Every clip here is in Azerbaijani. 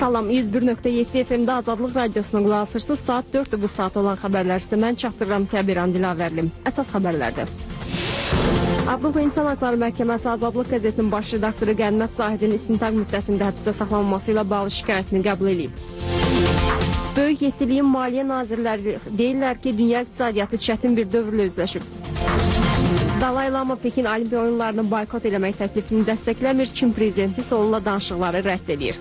Salam, 101.7 FM-də Azadlıq Radiosuna qulaq asırsınız. Saat 4-dür bu saat olan xəbərlər sizə mən çatdırıram Kəbiran Dilavərlim. Əsas xəbərlərdir. Avropa İnsan Haqları Məhkəməsi Azadlıq qəzetinin baş redaktoru Qənimət Zahidin istintaq müddətində həbsdə saxlanılması ilə bağlı şikayətini qəbul edib. Böyük yeddiliyin maliyyə nazirləri deyirlər ki, dünya iqtisadiyyatı çətin bir dövrlə üzləşib. Dalai Lama Pekin Olimpiya oyunlarını boykot eləmək təklifini dəstəkləmir, Çin prezidenti isə onunla danışıqları rədd edir.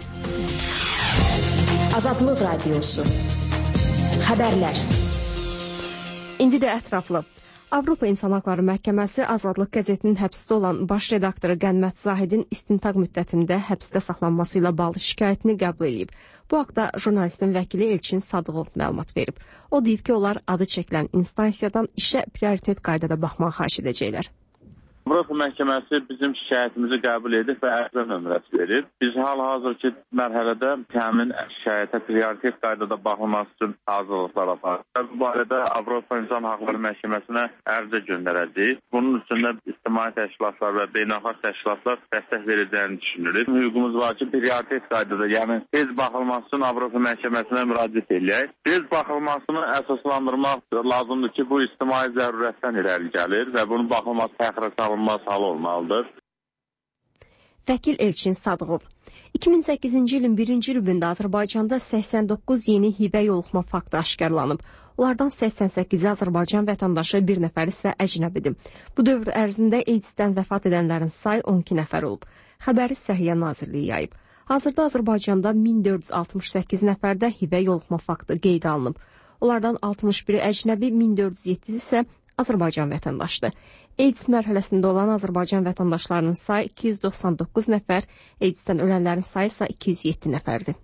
Azadlıq Radiosu. Xəbərlər. İndi də ətraflı. Avropa İnsan Haqları Məhkəməsi Azadlıq qəzetinin həbsdə olan baş redaktoru Qənimət Zahidin istintaq müddətində həbsdə saxlanması ilə bağlı şikayətini qəbul edib. Bu haqda jurnalistin vəkili Elçin Sadıqov məlumat verib. O deyib ki, onlar adı çəkilən instansiyadan işə prioritet qaydada baxmağı xahiş edəcəklər. Avropa Məhkəməsi bizim şikayətimizi qəbul edib və ərizə nömrəsi verib. Biz hal-hazırki mərhələdə həmin şikayətə prioritet qaydada baxılması üçün hazırlıqlar aparırıq. Bu barədə Avropa İnsan Haqları Məhkəməsinə ərizə göndərəcəyik. Bunun üstündə ictimai təşkilatlar və beynəlxalq təşkilatlar dəstək verəcəyini düşünürük. Hüququmuz var ki, prioritet qaydada, yəni tez baxılması üçün Avropa Məhkəməsinə müraciət edək. Tez baxılmasını əsaslandırmaq lazımdır ki, bu ictimai zərurətdən irəli gəlir və bunun baxılması təxirə salınması halı olmalıdır. Vəkil Elçin Sadıqov. 2008-ci ilin 1-ci rübündə Azərbaycanda 89 yeni hivə yoluxma faktı aşkarlanıb. Onlardan 88-i Azərbaycan vətəndaşı, bir nəfər isə əcnəbidir. Bu dövr ərzində AIDS-dən vəfat edənlərin sayı 12 nəfər olub. Xəbəri Səhiyyə Nazirliyi yayıb. Hazırda Azərbaycanda 1468 nəfərdə hivə yoluxma faktı qeydə alınıb. Onlardan 61-i əcnəbi, 1407 isə Azərbaycan vətəndaşıdır. AIDS mərhələsində olan Azərbaycan vətəndaşlarının sayı 299 nəfər, AIDS-dən ölənlərin sayı isə 207 nəfərdir.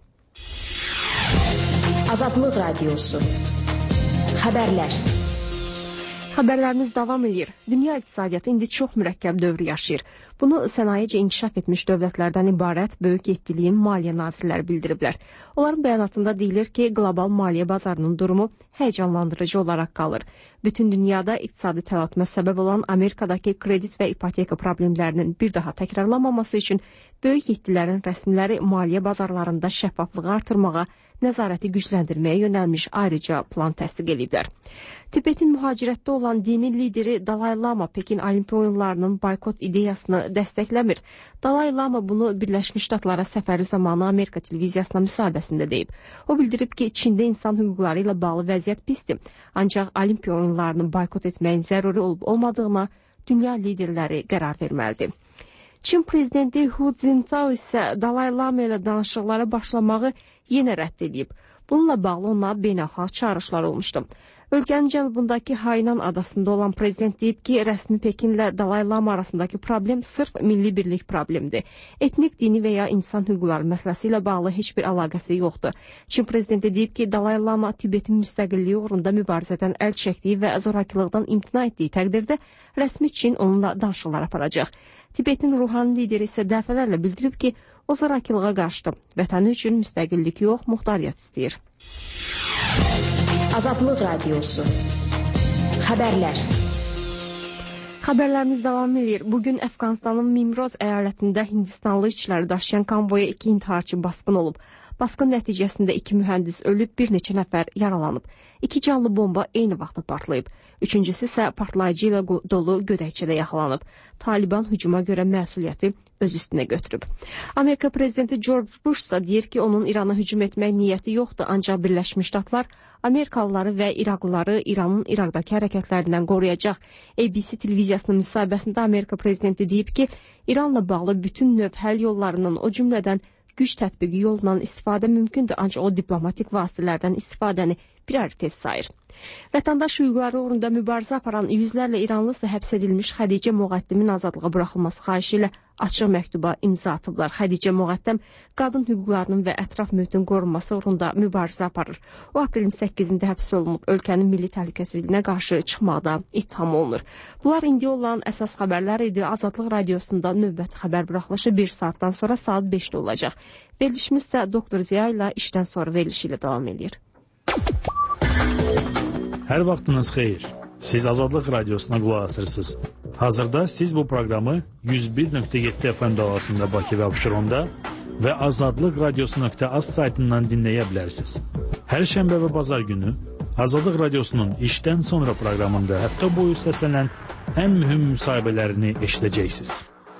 Azadlıq Radiosu. Xəbərlər. Xəbərlərimiz davam edir. Dünya iqtisadiyyatı indi çox mürəkkəb dövrü yaşayır. Bunu sənayecə inkişaf etmiş dövlətlərdən ibarət böyük yeddiliyin maliyyə nazirləri bildiriblər. Onların bəyanatında deyilir ki, qlobal maliyyə bazarının durumu həyəcanlandırıcı olaraq qalır. Bütün dünyada iqtisadi təlatümə səbəb olan Amerikadakı kredit və ipoteka problemlərinin bir daha təkrarlanmaması üçün böyük yeddilərin rəsmiləri maliyyə bazarlarında şəffaflığı artırmağa, nəzarəti gücləndirməyə yönəlmiş ayrıca plan təsdiq ediblər. Tibetin mühacirətdə olan dini lideri Dalai Lama Pekin Olimpiya oyunlarının boykot ideyasını dəstəkləmir. Dalai Lama bunu Birləşmiş Ştatlara səfəri zamanı Amerika televiziyasına müsahibəsində deyib. O bildirib ki, Çində insan hüquqları ilə bağlı vəziyyət pisdir. Ancaq Olimpiya oyunlarını boykot etməyin zəruri olub-olmadığına dünya liderləri qərar verməlidir. Çin prezidenti Hu Jintao isə Dalai Lama ilə danışıqlara başlamağı yenə rədd edib. Bununla bağlı ona beynəlxalq çağırışlar olmuşdu. Ölkənin cənubundakı Hainan adasında olan prezident deyib ki, rəsmi Pekinlə Dalai Lama arasındakı problem sırf milli birlik problemidir. Etnik, dini və ya insan hüquqları məsələsi ilə bağlı heç bir əlaqəsi yoxdur. Çin prezidenti deyib ki, Dalai Lama Tibetin müstəqilliyi uğrunda mübarizədən əl çəkdiyi və zorakılıqdan imtina etdiyi təqdirdə rəsmi Çin onunla danışıqlar aparacaq. Tibetin ruhani lideri isə dəfələrlə bildirib ki, o zorakılığa qarşıdır. Vətəni üçün müstəqillik yox, muxtariyyət istəyir. Azadlıq Radiosu. Xəbərlər. Xəbərlərimiz davam edir. Bugün Əfqanistanın Mimroz əyalətində Hindistanlı işçiləri daşıyan konvoya 2 intiharçı basqın olub. Basqın nəticəsində 2 mühəndis ölüb, bir neçə nəfər yaralanıb. 2 canlı bomba eyni vaxtda partlayıb. Üçüncüsü isə partlayıcı ilə dolu gödəkçədə yaxalanıb. Taliban hücuma görə məsuliyyəti öz üstünə götürüb. Amerika prezidenti George Bush isə deyir ki, onun İrana hücum etmək niyyəti yoxdur, ancaq Birləşmiş Ştatlar Amerikalıları və İraqlıları İranın İraqdakı hərəkətlərindən qoruyacaq. ABC televiziyasının müsahibəsində Amerika prezidenti deyib ki, İranla bağlı bütün növ həll yollarının, o cümlədən güc tətbiqi yolundan istifadə mümkündür, ancaq o diplomatik vasitələrdən istifadəni prioritet sayır. Vətəndaş hüquqları uğrunda mübarizə aparan yüzlərlə İranlı isə həbs edilmiş Xədicə Moğəddimin azadlığa buraxılması xahişi ilə açıq məktuba imza atıblar. Xədicə Moğəddəm qadın hüquqlarının və ətraf mühitin qorunması uğrunda mübarizə aparır. O, aprelin 8-də həbs olunub, ölkənin milli təhlükəsizliyinə qarşı çıxmaqda ittiham olunur. Bunlar indi olan əsas xəbərlər idi. Azadlıq Radiosunda növbəti xəbər buraxılışı 1 saatdan sonra saat 5-də olacaq. Verilişimiz isə Doktor Ziya ilə işdən sonra verilişi ilə davam edir. Hər vaxtınız xeyir. Siz Azadlıq Radiosuna qulaq asırsınız. Hazırda siz bu proqramı 101.7 FM dalğasında Bakı və Abşeronda, və azadlıqradiosu.az saytından dinləyə bilərsiniz. Hər şənbə və bazar günü Azadlıq Radiosunun işdən sonra proqramında həftə boyu səslənən ən mühüm müsahibələrini eşidəcəksiniz.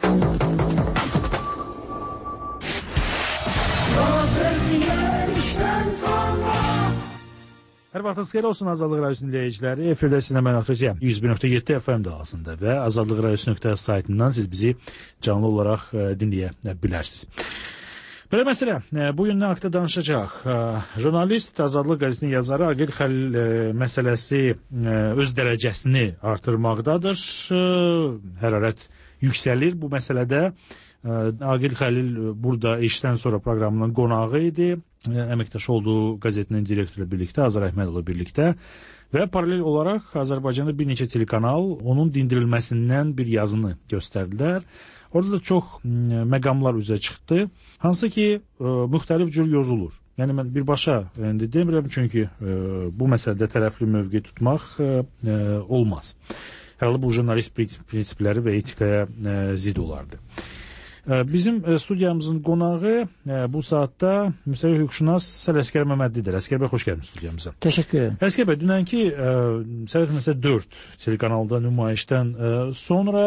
Hər vaxtınız xeyir olsun Azadlıq Radiosunun dinləyiciləri. Efirdə sizinlə mən Axrıcıyam. 101.7 FM dalğasında və azadlıqradiosu.az saytından siz bizi canlı olaraq dinləyə bilərsiniz. Belə məsələ, bugün nə haqda danışacaq? Jurnalist, Azadlıq qəzetinin yazarı Aqil Xəlil məsələsi öz dərəcəsini artırmaqdadır. Hərarət yüksəlir bu məsələdə. Aqil Xəlil burada işdən sonra proqramının qonağı idi. Əməkdaş olduğu qəzetinin direktoru birlikdə, Azər Əhmədovla birlikdə və paralel olaraq Azərbaycanda bir neçə telekanal onun dindirilməsindən bir yazını göstərdilər. Orada da çox məqamlar üzə çıxdı. Hansı ki, müxtəlif cür yozulur. Yəni, mən birbaşa demirəm, çünki bu məsələdə tərəfli mövqe tutmaq olmaz. Hələ bu jurnalist prinsipləri və etikaya zid olardı. Bizim studiyamızın qonağı bu saatda müstəqil hüquqşünas Ələsgər Məmmədlidir. Ələsgər bəy, xoş gəlmişsiniz studiyamıza. Təşəkkür ederim. Ələsgər bəy, dünənki Səhət məsələ 4 telekanalda nümayişdən sonra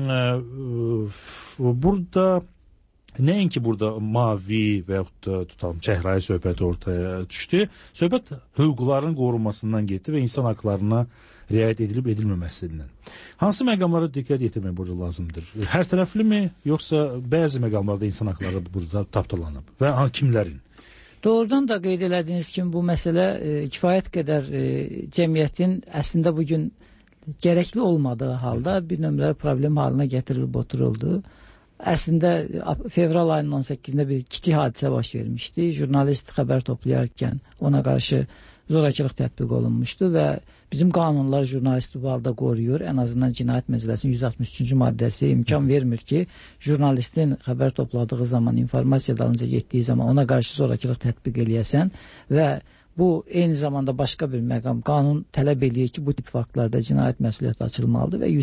burada nəinki burada mavi və yaxud da tutalım çəhrayı söhbəti ortaya düşdü. Söhbət hüquqların qorunmasından getdi və insan haqlarına riayət edilib edilməməsindən. Hansı məqamlara diqqət yetirmək burada lazımdır? Hər tərəfli mi, yoxsa bəzi məqamlarda insan haqları burada tapdalanıb və kimlərin? Doğrudan da qeyd elədiyiniz kimi bu məsələ kifayət qədər cəmiyyətin əslində bugün gərəkli olmadığı halda bir nömrəli problem haline gətirilib oturuldu. Əslində fevral ayının 18-də bir kiçik hadisə baş vermişdi. Jurnalist xəbər toplayarkən ona qarşı zorakılıq tətbiq olunmuşdu və bizim qanunlar jurnalisti bu halda qoruyur. Ən azından Cinayət Məcəlləsinin 163-cü maddəsi imkan vermir ki, jurnalistin xəbər topladığı zaman, informasiya dalınca getdiyi zaman ona qarşı zorakılıq tətbiq eləyəsən və bu eyni zamanda başqa bir məqam. Qanun tələb eləyir ki, bu tip faktlarda cinayət məsuliyyəti açılmalıdır və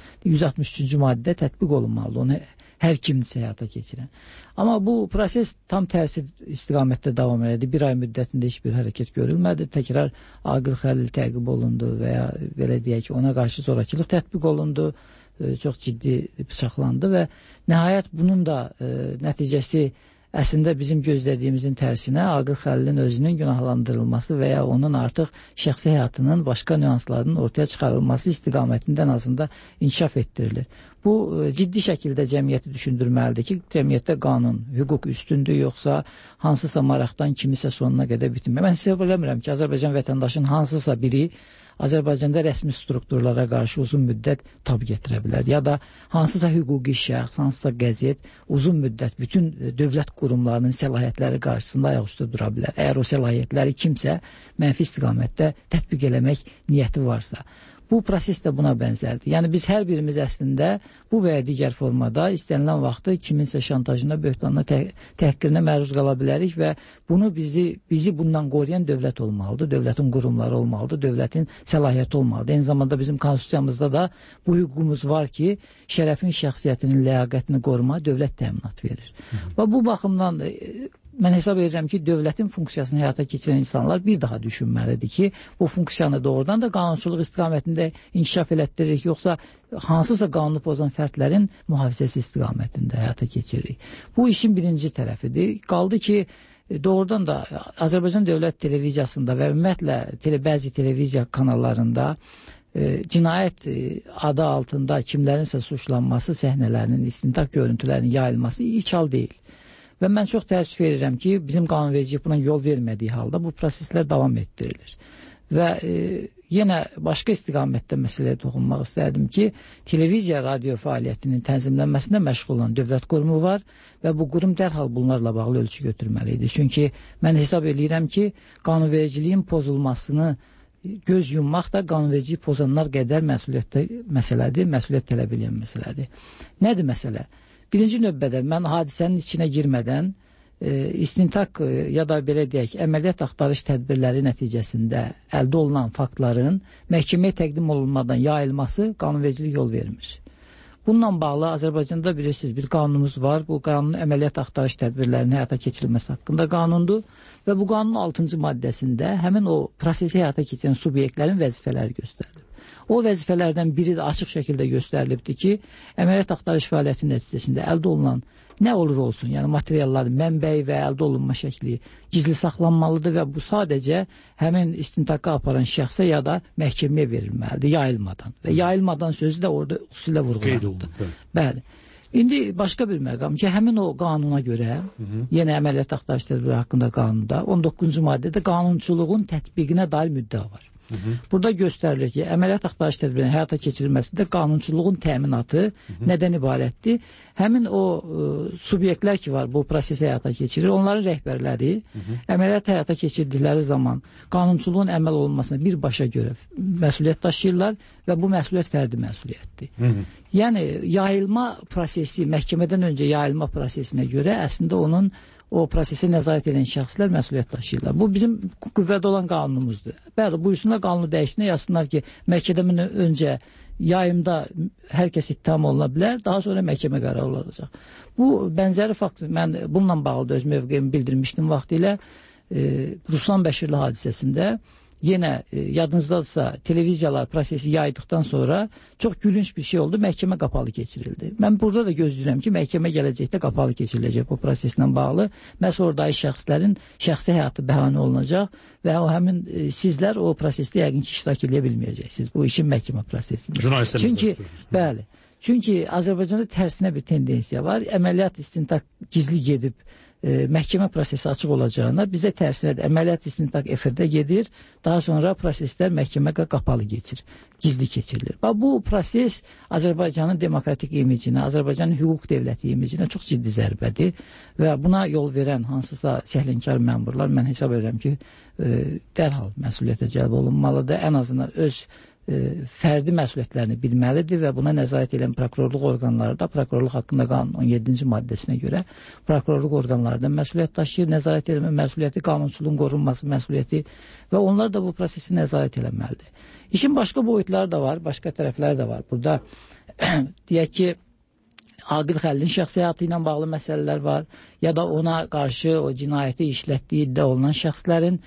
163-cü maddə tətbiq olunmalıdır. Onu hər kimsə həyata keçirən. Amma bu proses tam tərsi istiqamətdə davam edir. Bir ay müddətində heç bir hərəkət görülmədi. Təkrar Aqil Xəlil təqib olundu və ya belə deyək ki, ona qarşı zorakılıq tətbiq olundu. Çox ciddi bıçaqlandı və nəhayət bunun da nəticəsi əslində bizim gözlədiyimizin tərsinə Aqil Xəlilin özünün günahlandırılması və ya onun artıq şəxsi həyatının başqa nüanslarının ortaya çıxarılması istiqamətində ən azında inkişaf etdirilir. Bu ciddi şəkildə cəmiyyəti düşündürməlidir ki, cəmiyyətdə qanun, hüquq üstündür, yoxsa hansısa maraqdan kimisə sonuna qədər bitirmək. Mən sizə biləmirəm ki, Azərbaycan vətəndaşının hansısa biri Azərbaycanda rəsmi strukturlara qarşı uzun müddət tab gətirə bilər. Ya da hansısa hüquqi şəxs, hansısa qəzet uzun müddət bütün dövlət qurumlarının səlahiyyətləri qarşısında ayaq üstə dura bilər. Əgər o səlahiyyətləri kimsə mənfi istiqamətdə tətbiq eləmək niyyəti varsa. Bu proses də buna bənzərdir. Yəni biz hər birimiz əslində bu və ya digər formada istənilən vaxtı kiminsə şantajına, böhtanına, təhqirinə məruz qala bilərik və bunu bizi bundan qoruyan dövlət olmalıdır, dövlətin qurumları olmalıdır, dövlətin səlahiyyəti olmalıdır. Eyni zamanda bizim konstitusiyamızda da bu hüququmuz var ki, şərəfin, şəxsiyyətinin ləyaqətini qoruma dövlət təminat verir. Və bu baxımdan mən hesab edirəm ki, dövlətin funksiyasını həyata keçirən insanlar bir daha düşünməlidir ki, bu funksiyanı doğrudan da qanunçuluq istiqamətində inkişaf elətdiririk, yoxsa hansısa qanunu pozan fərdlərin mühafizəsi istiqamətində həyata keçiririk. Bu işin birinci tərəfidir. Qaldı ki, doğrudan da Azərbaycan Dövlət Televiziyasında və ümumiyyətlə bəzi televiziya kanallarında cinayət adı altında kimlərinsə suçlanması səhnələrinin, istintaq görüntülərinin yayılması ilk hal deyil. Və mən çox təəssüf edirəm ki, bizim qanunvericilik buna yol vermədiyi halda bu proseslər davam etdirilir. Və yenə başqa istiqamətdə məsələyə toxunmaq istərdim ki, televiziya, radio fəaliyyətinin tənzimlənməsində məşğul olan dövlət qurumu var və bu qurum dərhal bunlarla bağlı ölçü götürməlidir. Çünki mən hesab edirəm ki, qanunvericiliyin pozulmasını göz yummaq da qanunvericiliyi pozanlar qədər məsələdir, məsuliyyət tələb edən məsələdir. Nədir məsələ? Birinci növbədə mən hadisənin içinə girmədən istintaq ya da belə deyək, əməliyyat axtarış tədbirləri nəticəsində əldə olunan faktların məhkəməyə təqdim olunmadan yayılması qanunvericilik yol vermir. Bununla bağlı Azərbaycanda bilirsiniz bir qanunumuz var. Bu qanun əməliyyat axtarış tədbirlərinin həyata keçirilməsi haqqında qanundur və bu qanunun 6-cı maddəsində həmin o prosesi həyata keçirən subyektlərin vəzifələri göstərilir. O vəzifələrdən biri də açıq şəkildə göstərilibdir ki, əməliyyat axtarış fəaliyyəti nəticəsində əldə olunan nə olur olsun, yəni materialların mənbəyi və əldə olunma şəkli gizli saxlanmalıdır və bu sadəcə həmin istintaqa aparan şəxsə ya da məhkəməyə verilməlidir, yayılmadan. Və yayılmadan sözü də orada xüsusilə vurğulanır. Bəli. İndi başqa bir məqam ki, həmin o qanuna görə, yenə əməliyyat axtarış tədbiri haqqında qanunda 19-cu maddədə qanunçuluğun tətbiqinə dair müddəa var. Burada göstərilir ki, əməliyyat axtarış tədbirinin həyata keçirilməsində qanunçuluğun təminatı nədən ibarətdir? Həmin o subyektlər ki var, bu prosesi həyata keçirir, onların rəhbərləri əməliyyat həyata keçirdikləri zaman qanunçuluğun əməl olunmasına birbaşa görə məsuliyyət daşıyırlar və bu məsuliyyət fərdi məsuliyyətdir. Yəni, yayılma prosesi, məhkəmədən öncə yayılma prosesinə görə əslində onun o prosesi nəzarət edən şəxslər məsuliyyət daşıyırlar. Bu bizim qüvvədə olan qanunumuzdur. Bəli, buyursunlar qanunu dəyişsinə yazsınlar ki, məhkəmədən öncə yayımda hər kəs ittiham oluna bilər, daha sonra məhkəmə qərarı olacaq. Bu bənzəri fakt, mən bununla bağlı da öz mövqeyimi bildirmişdim vaxtilə Ruslan Bəşirli hadisəsində. Yenə yadınızdadırsa televiziyalar prosesi yaydıqdan sonra çox gülünç bir şey oldu. Məhkəmə qapalı keçirildi. Mən burada da gözləyirəm ki, məhkəmə gələcəkdə qapalı keçiriləcək bu proseslə bağlı. Məhz oradakı şəxslərin şəxsi həyatı bəhanə olunacaq və o həmin sizlər o prosesdə yəqin ki, iştirak edə bilməyəcəksiniz. Bu işin məhkəmə prosesində. Çünki, bəli, çünki Azərbaycanda tərsinə bir tendensiya var. Əməliyyat istintaq gizli gedib məhkəmə prosesi açıq olacağına bizə tərsinədir. Əməliyyat istintaq efirdə gedir, daha sonra proseslər məhkəmə qapalı keçir, gizli keçirilir. Bu proses Azərbaycanın demokratik imicinə, Azərbaycanın hüquq dövləti imicinə çox ciddi zərbədir və buna yol verən hansısa səhlənkar məmurlar mən hesab edirəm ki, dərhal məsuliyyətə cəlb olunmalıdır. Ən azından öz fərdi məsuliyyətlərini bilməlidir və buna nəzarət edən prokurorluq orqanları da prokurorluq haqqında qanun 17-ci maddəsinə görə prokurorluq orqanları da məsuliyyət daşıyır, nəzarət etmə məsuliyyəti, qanunçuluğun qorunması məsuliyyəti və onlar da bu prosesi nəzarət etməlidir. İşin başqa boyutları da var, başqa tərəfləri də var. Burada deyək ki, Aqil Xəlilin şəxsi həyatı ilə bağlı məsələlər var ya da ona qarşı o cinayəti işlətdiyi iddia olunan şəxslərin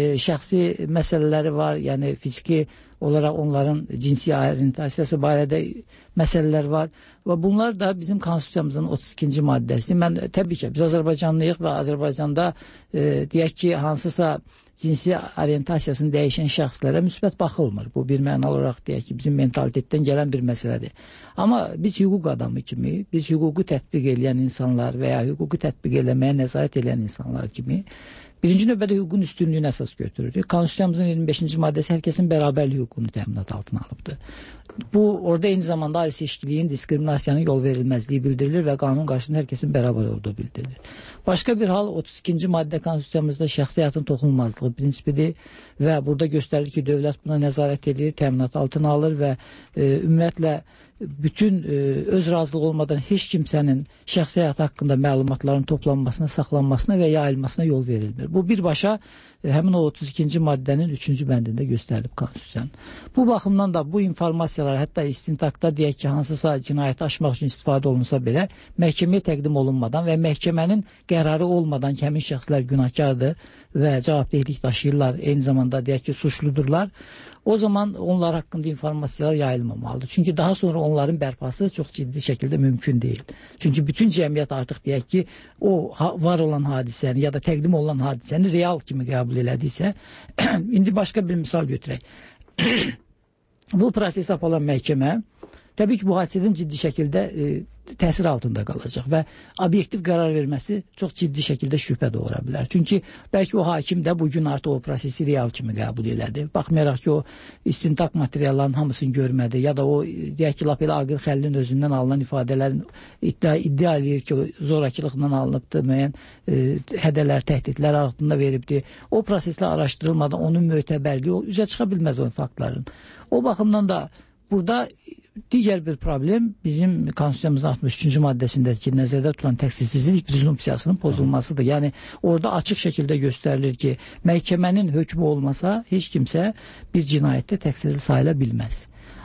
şəxsi məsələləri var, yəni fiziki olaraq onların cinsi orientasiyası barədə məsələlər var və bunlar da bizim konstitusiyamızın 32-ci maddəsi. Mən təbii ki, biz Azərbaycanlıyıq və Azərbaycanda deyək ki, hansısa cinsi orientasiyasını dəyişən şəxslərə müsbət baxılmır. Bu bir mənalı olaraq deyək ki, bizim mentalitetdən gələn bir məsələdir. Amma biz hüquq adamı kimi, biz hüququ tətbiq edən insanlar və ya hüququ tətbiq eləməyə nəzarət edən insanlar kimi birinci növbədə hüququn üstünlüyünü əsas götürür. Konstitusiyamızın 25-ci maddəsi hər kəsin bərabərlik hüququnu təminat altına alıbdır. Bu, orada eyni zamanda ayrı seçkiliyin, diskriminasiyanın yol verilməzliyi bildirilir və qanun qarşısında hər kəsin bərabər olduğu bildirilir. Başqa bir hal 32-ci maddə konstitusiyamızda şəxsi həyatın toxunulmazlığı prinsipidir və burada göstərilir ki, dövlət buna nəzarət edir, təminat altına alır və ümumiyyətlə bütün öz razılığı olmadan heç kimsənin şəxsi həyatı haqqında məlumatların toplanmasına, saxlanmasına və yayılmasına yol verilmir. Bu birbaşa həmin o 32-ci maddənin 3-cü bəndində göstərilib konstitusiyanın. Bu baxımdan da bu informasiyalar hətta istintaqda deyək ki, hansısa cinayəti aşmaq üçün istifadə olunsa belə məhkəməyə təqdim olunmadan və məhkəmənin qərarı olmadan ki, həmin şəxslər günahkardır və cavabdehlik daşıyırlar, eyni zamanda deyək ki, suçludurlar. O zaman onlar haqqında informasiyalar yayılmamalıdır. Çünki daha sonra onların bərpası çox ciddi şəkildə mümkün deyil. Çünki bütün cəmiyyət artıq deyək ki, o var olan hadisəni ya da təqdim olunan hadisəni real kimi qəbul elədiysə, indi başqa bir misal götürək. Bu proses aparılan məhkəmə təbii ki, bu hadisədən ciddi şəkildə təsir altında qalacaq və obyektiv qərar verməsi çox ciddi şəkildə şübhə doğura bilər. Çünki bəlkə o hakim də bugün artıq o prosesi real kimi qəbul elədi. Baxmayaraq ki, o istintaq materiallarının hamısını görmədi ya da o, deyək ki, lap elə Aqil Xəlilin özündən alınan ifadələrin iddia edir ki, zorakılıqla alınıbdır, müəyyən hədələr, təhdidlər altında veribdir. O proseslə araşdırılmadan onun mötəbərliyi üzə çıxa bilməz o faktların. O baxımdan da burada digər bir problem bizim konstitusiyamızın 63-cü maddəsindəki nəzərdə tutulan təqsirsizlik prezumpsiyasının pozulmasıdır. Yəni orada açıq şəkildə göstərilir ki, məhkəmənin hökmü olmasa heç kimsə bir cinayətdə təqsirli sayıla bilməz.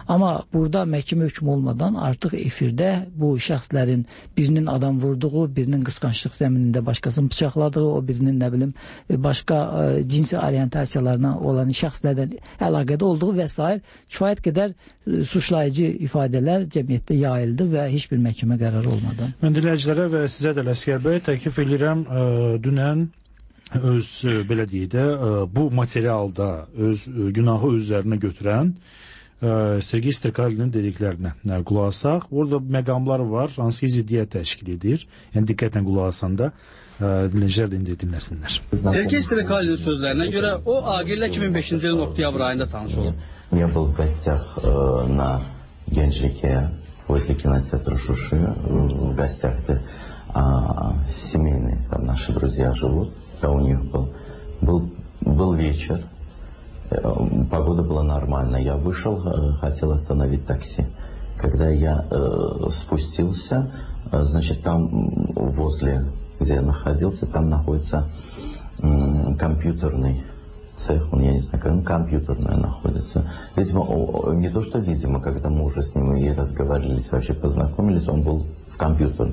Amma burada məhkəmə hökmü olmadan artıq efirdə bu şəxslərin birinin adam vurduğu, birinin qısqanclıq zəminində başqasını bıçaqladığı, o birinin nə bilim başqa cinsi orientasiyalarına olan şəxslərdən əlaqədə olduğu və s. kifayət qədər suçlayıcı ifadələr cəmiyyətdə yayıldı və heç bir məhkəmə qərarı olmadan. Mən dinləyicilərə və sizə də Ələsgər bəy təklif edirəm, dünən öz belə deyək də bu materialda öz günahı özlərinə götürən Sergey Strikalinin dediklərinə qulaq asaq. Orada məqamlar var, hansı ki ziddiyyət təşkil edir. Yəni diqqətlə qulaq asanda dinləyicilər də indi dinləsinlər. Sergey Strikalinin sözlərinə görə o Agirlə 2005-ci ilin oktyabr ayında tanış olub. Я был в гостях на Генджике возле кинотеатра Шуши, в гостях семейные, там наши друзья живут, я у них был вечер. Погода была нормальная. Я вышел, хотел остановить такси. Когда я спустился, значит, там возле, где я находился, там находится компьютерный цех, я не знаю, как компьютерная находится. Видимо, не то что видимо, когда мы уже с ним и разговаривались, вообще познакомились, он был в компьютерном.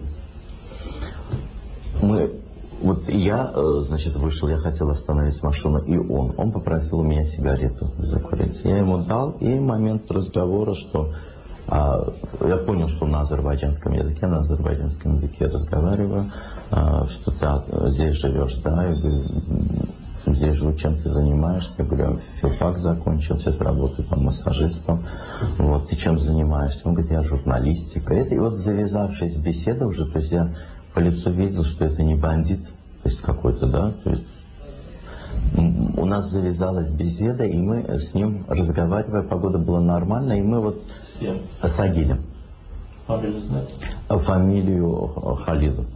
Вот я, значит, вышел, я хотел остановить машину, и он попросил у меня сигарету закурить. Я ему дал, и момент разговора, что я понял, что на азербайджанском языке разговариваю, что ты здесь живешь, да, я говорю, здесь живу, чем ты занимаешься? Я говорю, филфак закончил, сейчас работаю там массажистом. Вот, ты чем занимаешься? Он говорит, я журналистика. И вот завязавшись беседа уже, то есть я по лицу видел, что это не бандит, то есть какой-то, да, то есть у нас завязалась беседа, и мы с ним разговаривали, погода была нормальная, и мы вот с Агилем. Фамилию знаете? Фамилию Халилов.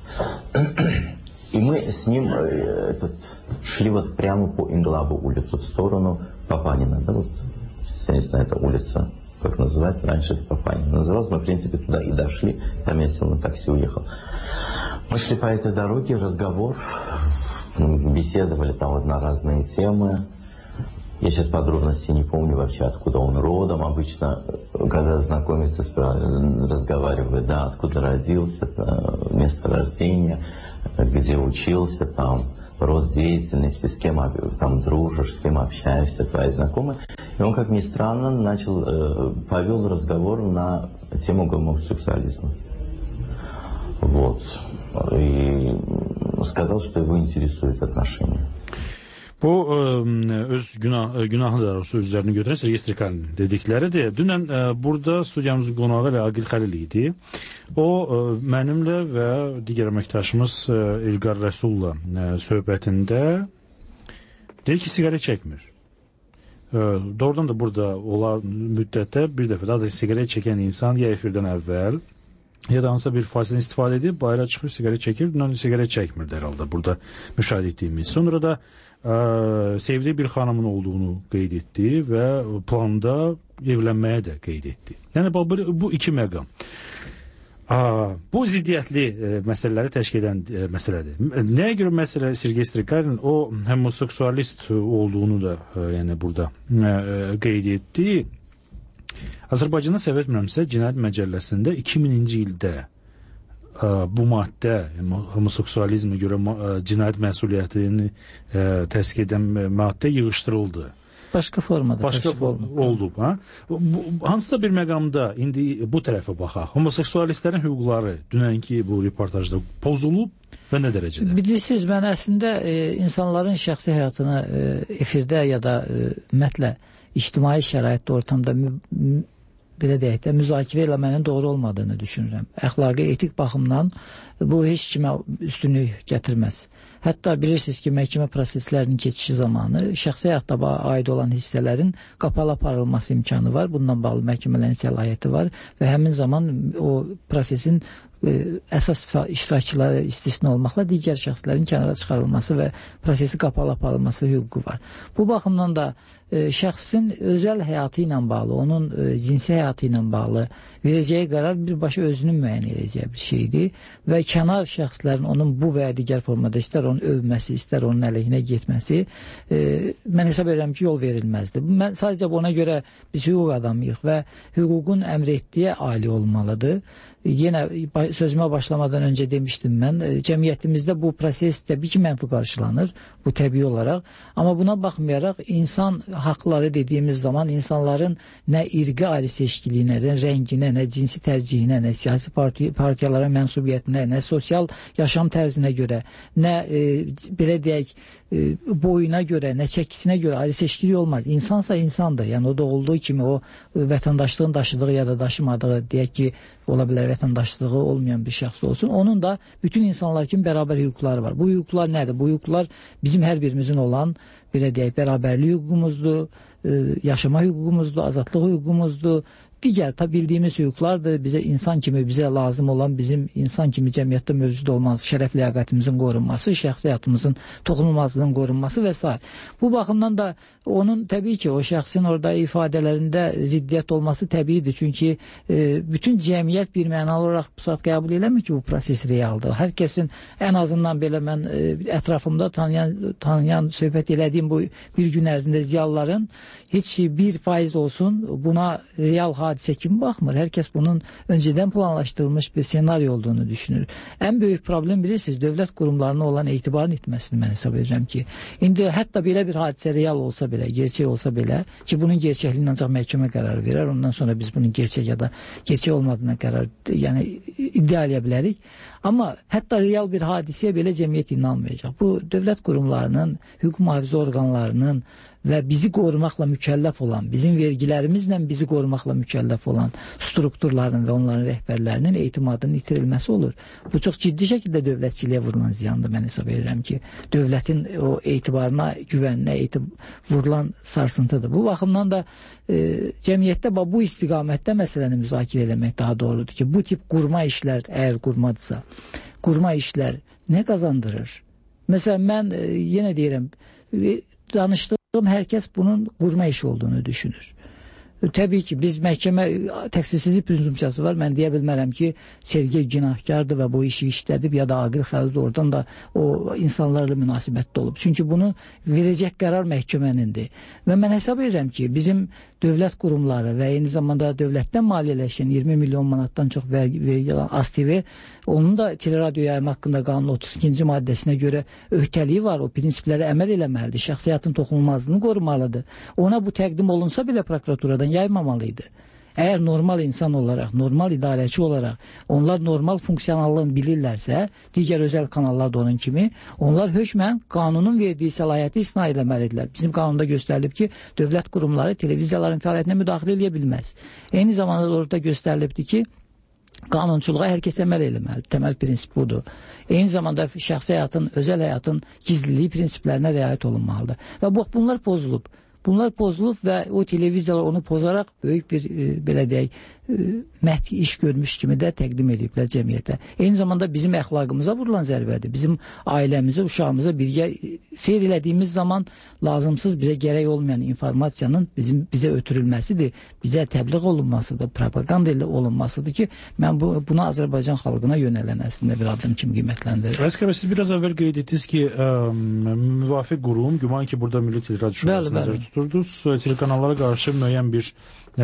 И мы с ним шли вот прямо по Инглабу улицу, в сторону Папанина, да, вот, я не знаю, эта улица, как называется, раньше это Папанина называлась, мы, в принципе, туда и дошли, там я сел на такси, уехал. Мы шли по этой дороге, разговор, беседовали там вот на разные темы. Я сейчас подробностей не помню вообще, откуда он родом. Обычно, когда знакомится, разговаривает, да, откуда родился, место рождения, где учился, там, род деятельности, с кем там дружишь, с кем общаешься, твои знакомые. И он, как ни странно, повел разговор на тему гомосексуализма. Вот. И сказал, что его интересует отношения. Bu öz günahı da sözlərini götürən Sergey Strikalinin dedikləridir. Dünən burada studiyamızın qonağı və Agil Xəlil idi. O mənimlə və digər əməkdaşımız İlqar Rəsulla söhbətində deyir ki, siqaret çəkmir. Doğrudan da burada olan müddətdə bir dəfə daha da siqaret çəkən insan ya efirdən əvvəl ya da hansısa bir fasilədən istifadə edib bayıra çıxır, siqaret çəkir, dünən siqaret çəkmirdi herhalde burada müşahidə etdiyimiz. Sonra da sevdiği bir xanımın olduğunu qeyd etdi və planda evlənməyə də qeyd etdi. Yəni bu iki məqam. Bu ziddiyyətli məsələləri təşkil edən məsələdir. Nəyə görə məsələ Sergey Strikalinin o homoseksualist olduğunu da yəni burada qeyd etdi. Azərbaycanda səhv etmirəmsə Cinayət Məcəlləsində 2000-ci ildə bu maddə, homoseksualizmə görə cinayət məsuliyyətini təsdiq edən maddə yığışdırıldı. Başqa formada. Başqa oldu. Hansısa bir məqamda indi bu tərəfə baxaq. Homoseksualistlərin hüquqları dünənki bu reportajda pozulub və nə dərəcədə? Bilirsiniz, mən əslində insanların şəxsi həyatını efirdə ya da ümumiyyətlə ictimai şəraitdə ortamda belə deyək də, müzakirə eləmənin doğru olmadığını düşünürəm. Əxlaqi, etik baxımdan bu heç kimə üstünlük gətirməz. Hətta bilirsiniz ki, məhkəmə proseslərinin keçişi zamanı şəxsi həyatda aid olan hissələrin qapalı aparılması imkanı var. Bundan bağlı məhkəmələrin səlahiyyəti var və həmin zaman o prosesin əsas iştirakçıları istisna olmaqla digər şəxslərin kənara çıxarılması və prosesi qapalı aparılması hüququ var. Bu baxımdan da şəxsin özəl həyatı ilə bağlı, onun cinsi həyatı ilə bağlı verəcəyi qərar birbaşa özünün müəyyən edəcəyi bir şeydir və kənar şəxslərin onun bu və ya digər formada istər onu övməsi, istər onun əleyhinə getməsi mən hesab edirəm ki, yol verilməzdir. Mən sadəcə ona görə biz hüquq adamıyıq və hüququn əmr etdiyi ali olmalıdır. Yenə sözümə başlamadan öncə demişdim mən, cəmiyyətimizdə bu proses təbii ki, mənfi qarşılanır, bu təbii olaraq. Amma buna baxmayaraq insan haqları dediyimiz zaman insanların nə irqi ayrı seçkiliyinə, nə rənginə, nə cinsi tərcihinə, nə siyasi partiyalara mənsubiyyətinə, nə sosial yaşam tərzinə görə, nə belə deyək, boyuna görə, nə çəkisinə görə ayrı seçkili olmaz. İnsansa insandır. Yəni o doğulduğu kimi o vətəndaşlığın daşıdığı ya da daşımadığı, deyək ki, ola bilər vətəndaşlığı olmayan bir şəxs olsun. Onun da bütün insanlar kimi bərabər hüquqları var. Bu hüquqlar nədir? Bu hüquqlar bizim hər birimizin olan, belə deyək, bərabərlik hüququmuzdur, yaşama hüququmuzdur, azadlıq hüququmuzdur. Digər bildiyimiz hüquqlardır. Bizə insan kimi bizə lazım olan bizim insan kimi cəmiyyətdə mövcud olması, şərəf ləyaqətimizin qorunması, şəxsi həyatımızın toxunulmazlığının qorunması və s. Bu baxımdan da onun təbii ki, o şəxsin orada ifadələrində ziddiyyət olması təbiidir. Çünki bütün cəmiyyət bir mənalı olaraq bu saat qəbul eləmir ki, bu proses realdır. Hər kəsin ən azından belə mən ətrafımda tanıyan söhbət elədiyim bu bir gün ərzində ziyalıların heç 1% olsun buna real hadisə kimi baxmır. Hər kəs bunun öncədən planlaşdırılmış bir senaryo olduğunu düşünür. Ən böyük problem bilirsiniz, dövlət qurumlarına olan etibarın itməsini mən hesab edirəm ki, indi hətta belə bir hadisə real olsa belə, gerçək olsa belə ki, bunun gerçəkliyini ancaq məhkəmə qərar verər, ondan sonra biz bunun gerçək ya da gerçək olmadığına qərar, yəni iddia edə bilərik. Amma hətta real bir hadisəyə belə cəmiyyət inanmayacaq. Bu dövlət qurumlarının, hüquq mühafizə orqanlarının və bizi qorumaqla mükəlləf olan, bizim vergilərimizlə bizi qorumaqla mükəlləf olan strukturların və onların rəhbərlərinin etimadının itirilməsi olur. Bu çox ciddi şəkildə dövlətçiliyə vurulan ziyandır. Mən hesab edirəm ki, dövlətin o etibarına, güvəninə vurulan sarsıntıdır. Bu baxımdan da cəmiyyətdə bu istiqamətdə məsələni müzakirə eləmək daha doğrudur ki, bu tip qurma işlər, əgər qurmadırsa, qurma işlər nə qazandırır? Məsələn, mən yenə deyirəm, danışdığım hər kəs bunun qurma işi olduğunu düşünür. Təbii ki, biz məhkəmə təqsirsizlik prezumpsiyası var. Mən deyə bilmərəm ki, Sergey günahkardır və bu işi işlədib ya da Aqil Xəlid oradan da o insanlarla münasibətdə olub. Çünki bunu verəcək qərar məhkəmənindir. Və mən hesab edirəm ki, bizim dövlət qurumları və eyni zamanda dövlətdən maliyyələşən 20 milyon manatdan çox vergi alan ASTV, onun da teleradio yayma haqqında qanunun 32-ci maddəsinə görə öhdəliyi var. O prinsiplərə əməl eləməlidir. Şəxsi həyatın toxunulmazlığını qorumalıdır. Ona bu təqdim olunsa belə prokuraturadan yaymamalıydı. Əgər normal insan olaraq, normal idarəçi olaraq onlar normal funksionallığını bilirlərsə, digər özəl kanallar da onun kimi, onlar hökmən qanunun verdiyi səlahiyyəti istisna etməlidirlər. Bizim qanunda göstərilib ki, dövlət qurumları televiziyaların fəaliyyətinə müdaxilə edə bilməz. Eyni zamanda orada göstərilibdir ki, qanunçuluğa hər kəs əməl eləməlidir. Təməl prinsip budur. Eyni zamanda şəxsi həyatın, özəl həyatın gizliliyi prinsiplərinə riayət olunmalıdır. Və bunlar pozulub. Bunlar pozulub və o televiziyalar onu pozaraq böyük bir, belə deyək, məhdi iş görmüş kimi də təqdim ediblər cəmiyyətə. Eyni zamanda bizim əxlaqımıza vurulan zərbədir. Bizim ailəmizə, uşağımıza birgə seyr elədiyimiz zaman lazımsız bizə gərək olmayan informasiyanın bizə ötürülməsidir, bizə təbliğ olunmasıdır, propaganda ilə olunmasıdır ki, mən bunu Azərbaycan xalqına yönələn əslində bir addım kimi qiymətləndirir. Əskər, siz biraz əvvəl qeyd etdiniz ki, müvafiq qurum, güman ki, burada Milli Teleradio Şurası nəzərdə tuturdunuz, telekanallara qarşı müəyyən bir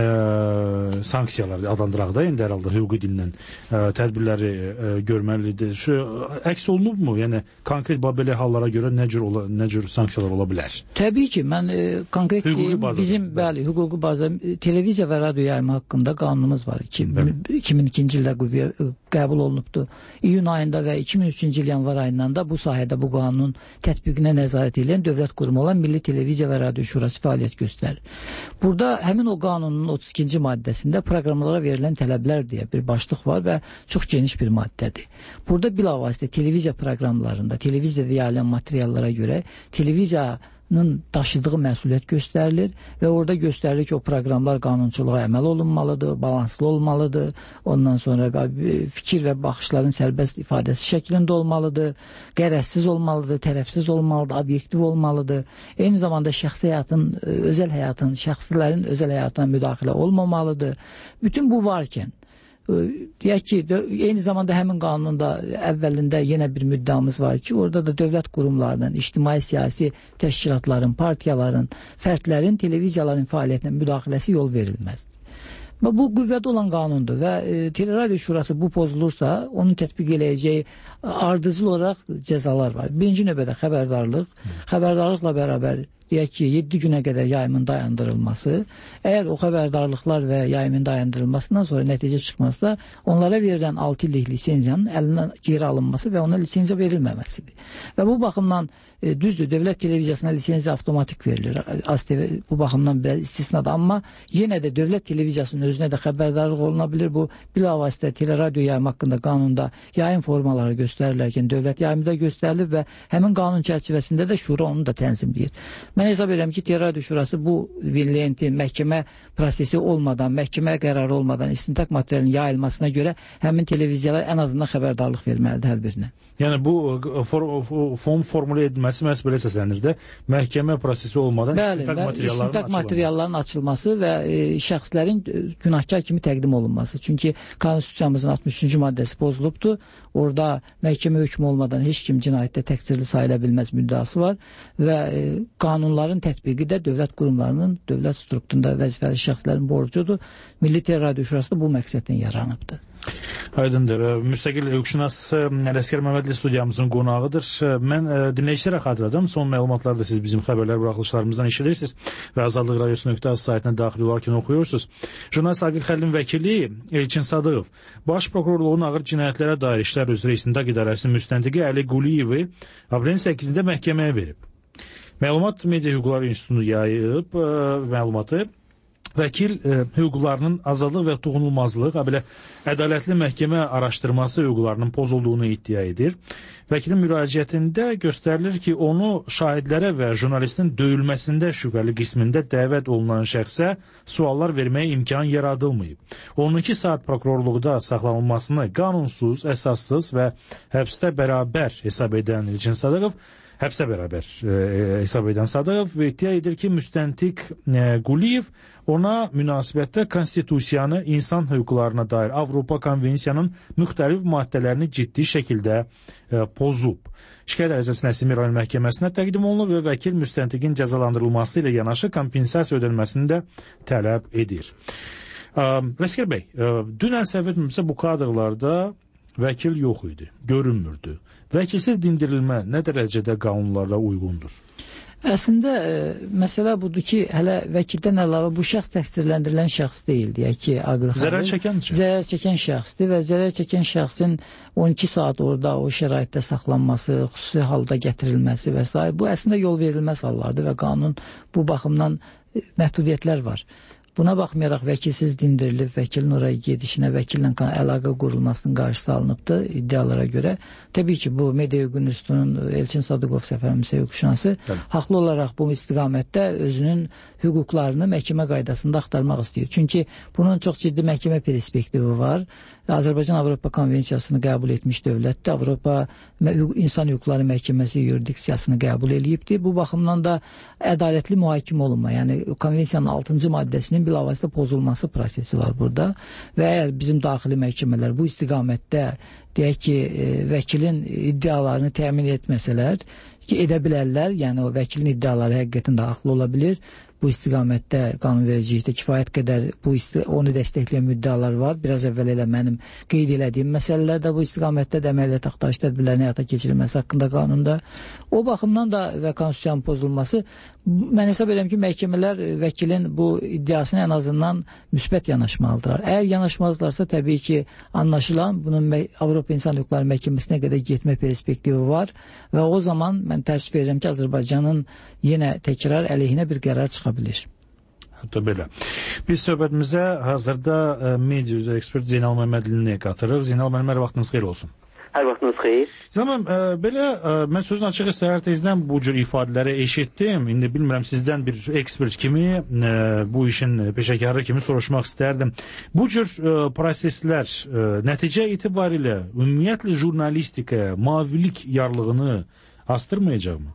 sanksiyalar adlandıraq da, indi hər halda hüquqi dillə tədbirləri görməlidir. Əks olunubmu? Yəni, konkret belə hallara görə nə cür sanksiyalar ola bilər? Təbii ki, mən konkret bizim hüquqi bazda televiziya və radio yayma haqqında qanunumuz var. 2002-ci ildə qəbul olunubdur. İyun ayında və 2003-cü il yanvar ayından da bu sahədə bu qanunun tətbiqinə nəzarət edən dövlət qurumu olan Milli Televiziya və Radio Şurası fəaliyyət göstərir. Burada həmin o qanunun 32-ci maddəsində proqramlara verilən tələblər deyə bir başlıq var və çox geniş bir maddədir. Burada bilavasitə televiziya proqramlarında, televiziyada yayılan materiallara görə televiziyanın daşıdığı məsuliyyət göstərilir və orada göstərilir ki, o proqramlar qanunçuluğa əməl olunmalıdır, balanslı olmalıdır, ondan sonra fikir və baxışların sərbəst ifadəsi şəklində olmalıdır, qərəzsiz olmalıdır, tərəfsiz olmalıdır, obyektiv olmalıdır. Eyni zamanda şəxsi həyatın, özəl həyatın, şəxsilərin özəl həyatına müdaxilə olmamalıdır. Bütün bu varkən, deyək ki, eyni zamanda həmin qanunda əvvəlində yenə bir müddəamız var ki, orada da dövlət qurumlarının, ictimai siyasi təşkilatların, partiyaların, fərdlərin, televiziyaların fəaliyyətinə müdaxiləsi yol verilməz. Bu qüvvədə olan qanundur və Teleradio Şurası bu pozulursa, onun tətbiq eləyəcəyi ardıcıl olaraq cəzalar var. Birinci növbədə xəbərdarlıqla bərabər deyək ki, 7 günə qədər yayımın dayandırılması, əgər o xəbərdarlıqlar və yayımın dayandırılmasından sonra nəticə çıxmazsa, onlara verilən 6 illik lisenziyanın əlindən geri alınması və ona lisenziya verilməməsidir. Və bu baxımdan düzdür, dövlət televiziyasına lisenziya avtomatik verilir. ASTV bu baxımdan biraz istisnadır, amma yenə də dövlət televiziyasının özünə də xəbərdarlıq oluna bilir. Bu bilavasitə teleradio yayım haqqında qanunda yayım formaları göstərilərkən dövlət yayımı da göstərilir və həmin qanun çərçivəsində də şura onu da tənzimləyir. Mən hesab edirəm ki, Teleradio Şurası bu variantin məhkəmə prosesi olmadan, məhkəmə qərarı olmadan istintaq materialının yayılmasına görə həmin televiziyalar ən azından xəbərdarlıq verməlidir hər birinə. Yəni bu fon formülə edilməsi məhz belə səslənir də, məhkəmə prosesi olmadan istintaq materiallarının açılması və şəxslərin günahkar kimi təqdim olunması. Çünki Konstitusiyamızın 63-cü maddəsi pozulubdur. Orada məhkəmə hökmü olmadan heç kim cinayətdə təqsirli sayıla bilməz müddəası var və qanunların tətbiqi də dövlət qurumlarının, dövlət strukturunda vəzifəli şəxslərin borcudur. Milli Teleradio Şurası da bu məqsədlə yaranıbdır. Aydındır. Müstəqil hüquqşünas Ələsgər Məmmədli studiyamızın qonağıdır. Mən dinləyicilərə xatırladım. Son məlumatları da siz bizim xəbərlər buraxılışlarımızdan eşidirsiniz və Azadlıq Radiosu.az saytına daxil olarkən oxuyursunuz. Jurnalist Aqil Xəlilin vəkili Elçin Sadıqov Baş Prokurorluğun ağır cinayətlərə dair işlər üzrə İstintaq İdarəsinin müstəntiqi Əli Quliyevi aprelin 8-də məhkəməyə verib. Məlumat Media Hüquqları İnstitutu yayıb məlumatı. Vəkil hüquqlarının azadlıq və toxunulmazlıq, belə ədalətli məhkəmə araşdırması hüquqlarının pozulduğunu iddia edir. Vəkilin müraciətində göstərilir ki, onu şahidlərə və jurnalistin döyülməsində şübhəli qismində dəvət olunan şəxsə suallar verməyə imkan yaradılmayıb. 12 saat prokurorluqda saxlanılmasını qanunsuz, əsassız və həbsdə bərabər hesab edən Elçin Sadıqov iddia edir ki, müstəntiq Quliyev ona münasibətdə konstitusiyanı, insan hüquqlarına dair Avropa Konvensiyanın müxtəlif maddələrini ciddi şəkildə pozub. Şikayət ərizəsi Nəsimi rayon məhkəməsinə təqdim olunub və vəkil müstəntiqin cəzalandırılması ilə yanaşı kompensasiya ödənilməsini də tələb edir. Ələsgər bəy, dünən səhv etmirəmsə bu kadrlarda vəkil yox idi, görünmürdü. Vəkilsiz dindirilmə nə dərəcədə qanunlara uyğundur? Əslində, məsələ budur ki, hələ vəkildən əlavə bu şəxs təqsirləndirilən şəxs deyil, deyək ki, Aqil Xəlil. Zərər çəkən şəxsdir və zərər çəkən şəxsin 12 saat orada o şəraitdə saxlanması, xüsusi halda gətirilməsi və s. Bu əslində yol verilməz hallardır və qanun bu baxımdan məhdudiyyətlər var. Buna baxmayaraq vəkilsiz dindirilib, vəkilin oraya gedişinə, vəkillə əlaqə qurulmasının qarşısı alınıbdır iddialara görə. Təbii ki, bu Media Hüquq İnstitutunun Elçin Sadıqov səfərimizə hüquqşünası haqlı olaraq bu istiqamətdə özünün hüquqlarını məhkəmə qaydasında axtarmaq istəyir. Çünki bunun çox ciddi məhkəmə perspektivi var. Azərbaycan Avropa Konvensiyasını qəbul etmiş dövlətdir. Avropa İnsan Hüquqları Məhkəməsi yurisdiksiyasını qəbul edibdir. Bu baxımdan da ədalətli mühakimə olunma, yəni konvensiyanın 6-cı maddəsinin bilavasitə pozulması prosesi var burada və əgər bizim daxili məhkəmələr bu istiqamətdə deyək ki, vəkilin iddialarını təmin etməsələr ki, edə bilərlər, yəni o vəkilin iddiaları həqiqətən də haqlı ola bilir. Bu istiqamətdə qanunvericilikdə kifayət qədər onu dəstəkləyən müddəalar var. Biraz əvvəl elə mənim qeyd elədiyim məsələlər də bu istiqamətdə də əməliyyat axtarış tədbirlərinin həyata keçirilməsi haqqında qanunda. O baxımdan da və konstitusiyanın pozulması, mən hesab edirəm ki, məhkəmələr vəkilin bu iddiasına ən azından müsbət yanaşmalıdırlar. Əgər yanaşmazlarsa, təbii ki, anlaşılan bunun Avropa İnsan Hüquqları Məhkəməsinə qədər getmə perspektivi var və o zaman mən təəssüf edirəm ki, Azərbaycanın yenə təkrar əleyhinə bir qərar çıxa bilir. Hətta belə. Biz söhbətimizə hazırda media üzrə ekspert Zeynal Məmmədlini qatırıq. Zeynal müəllim, hər vaxtınız xeyir olsun. Hər vaxtınız xeyir. Zeynal müəllim, belə mən sözün açığı səhər tezdən bu cür ifadələri eşitdim. İndi bilmirəm sizdən bir ekspert kimi, bu işin peşəkarı kimi soruşmaq istərdim. Bu cür proseslər nəticə itibarilə ümumiyyətlə jurnalistikaya mavilik yarlığını astırmayacaqmı?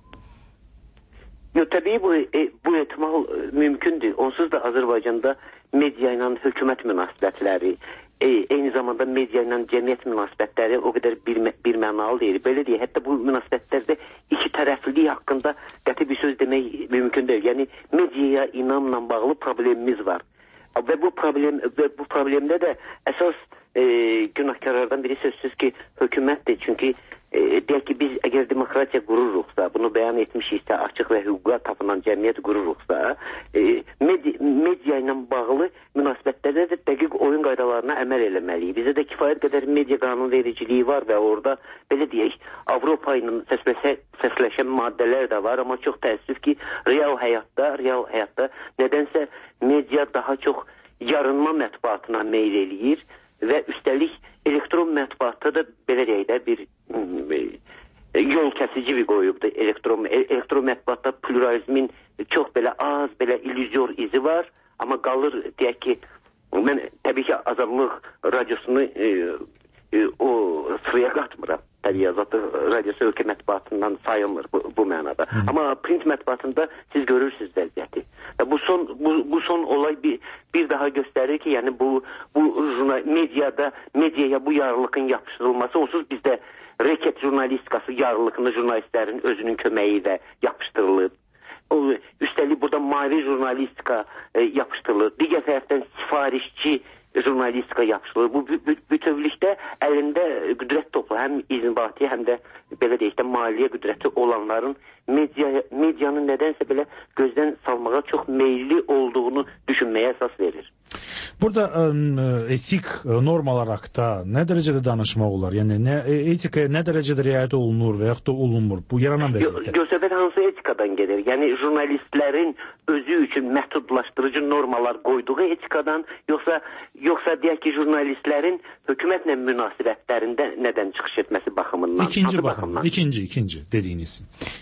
Yox, təbii bu ehtimal mümkündür. Onsuz da Azərbaycanda media ilə hökumət münasibətləri, eyni zamanda media ilə cəmiyyət münasibətləri o qədər birmənalı deyil. Belə deyək, hətta bu münasibətlərdə iki tərəflilik haqqında qəti bir söz demək mümkün deyil. Yəni mediaya inamla bağlı problemimiz var. Və bu problemdə də əsas günahkarlardan biri sözsüz ki, hökumətdir. Çünki deyək ki, biz əgər demokratiya qururuqsa, bunu bəyan etmişiksə, açıq və hüquqa tapınan cəmiyyət qururuqsa, media ilə bağlı münasibətlərdə də dəqiq oyun qaydalarına əməl eləməliyik. Bizdə də kifayət qədər media qanunvericiliyi var və orada, belə deyək, Avropa ilə səsləşən maddələr də var, amma çox təəssüf ki, real həyatda nədənsə media daha çox yarınma mətbuatına meyl eləyir və üstəlik elektron mətbuatda da belə deyək də bir yol kəsici bir qoyubdur. Elektron mətbuatda pluralizmin çox belə az, belə illüzyor izi var, amma qalır, deyək ki, mən təbii ki, Azadlıq radiosunu o sıraya qatmıram. Təbii Azadlıq radiosu ölkə mətbuatından sayılmır bu mənada. Amma print mətbuatında siz görürsünüz vəziyyəti. Bu son olay bir daha göstərir ki, yəni bu mediaya bu yararlığın yapışdırılması, onsuz bizdə reket jurnalistikası yararlığını jurnalistlərin özünün köməyi ilə yapışdırılır. Üstəlik burada mavi jurnalistika yapışdırılır. Digər tərəfdən sifarişçi jurnalistika yapışdırılır. Bu bütövlükdə əlində qüdrət toplu, həm inzibati, həm də belə deyək də maliyyə qüdrəti olanların medianın nədənsə belə gözdən salmağa çox meyilli olduğunu düşünməyə əsas verir. Burada etik normalar haqqında nə dərəcədə danışmaq olar? Yəni etikaya nə dərəcədə riayət olunur və yaxud da olunmur? Bu yaranan vəziyyətdə. Söhbət hansı etikadan gedir? Yəni jurnalistlərin özü üçün məhdudlaşdırıcı normalar qoyduğu etikadan, yoxsa deyək ki, jurnalistlərin hökumətlə münasibətlərində nədən çıxış etməsi baxımından? İkinci dediyiniz.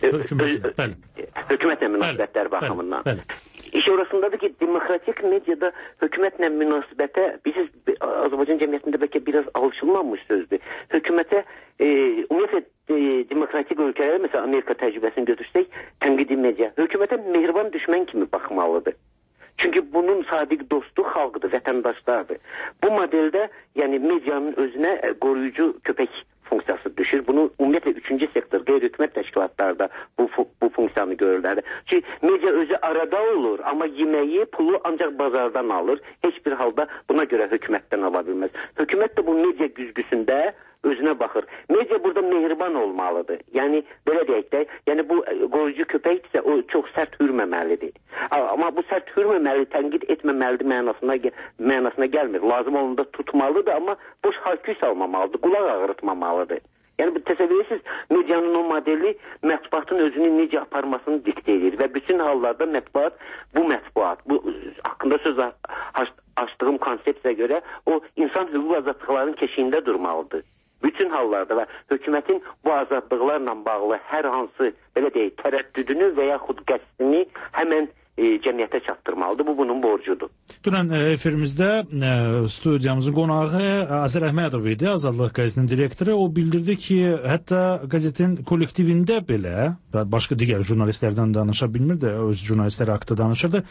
Hökumətlə münasibətlər baxımından. İş orasındadır ki, demokratik mediada hökumətlə münasibətə, biz Azərbaycan cəmiyyətində bəlkə biraz alışılmamış sözdür. Hökumətə, ümumiyyətlə demokratik ölkələrə, məsələn Amerika təcrübəsini götürsək, tənqidi media hökumətə mehriban düşmən kimi baxmalıdır. Çünki bunun sadiq dostu xalqdır, vətəndaşlardır. Bu modeldə, yəni medianın özünə qoruyucu köpək funksiyası düşür. Bunu ümumiyyətlə üçüncü sektor, qeyri-hökumət təşkilatlarda bu funksiyanı görürlər. Çünki media özü arada olur, amma yeməyi, pulu ancaq bazardan alır. Heç bir halda buna görə hökumətdən ala bilməz. Hökumət də bu media güzgüsündə özünə baxır. Media burada mehriban olmalıdır. Yəni, belə deyək də, yəni bu qoruyucu köpəkdirsə, o çox sərt hürməməlidir. Amma bu sərt hürməməli, tənqid etməməlidir mənasına gəlmir. Lazım olanda tutmalıdır, amma boş hayküy salmamalıdır, qulaq ağrıtmamalıdır. Yəni, təsəvvür edirsiniz, medianın o modeli mətbuatın özünü necə aparmasını diktə edir və bütün hallarda bu haqqında söz açdığım konsepsiya görə o insan hüquq azadlıqlarının keşiyində durmalıdır. Bütün hallarda və hökumətin bu azadlıqlarla bağlı hər hansı, belə deyək, tərəddüdünü və yaxud qəsdini həmən cəmiyyətə çatdırmalıdır. Bu bunun borcudur. Dünən efirimizdə studiyamızın qonağı Azər Əhmədov idi, Azadlıq qəzetinin direktoru. O bildirdi ki, hətta qəzetin kollektivində belə, başqa digər jurnalistlərdən danışa bilmirdi, öz jurnalistləri haqqında danışırdı.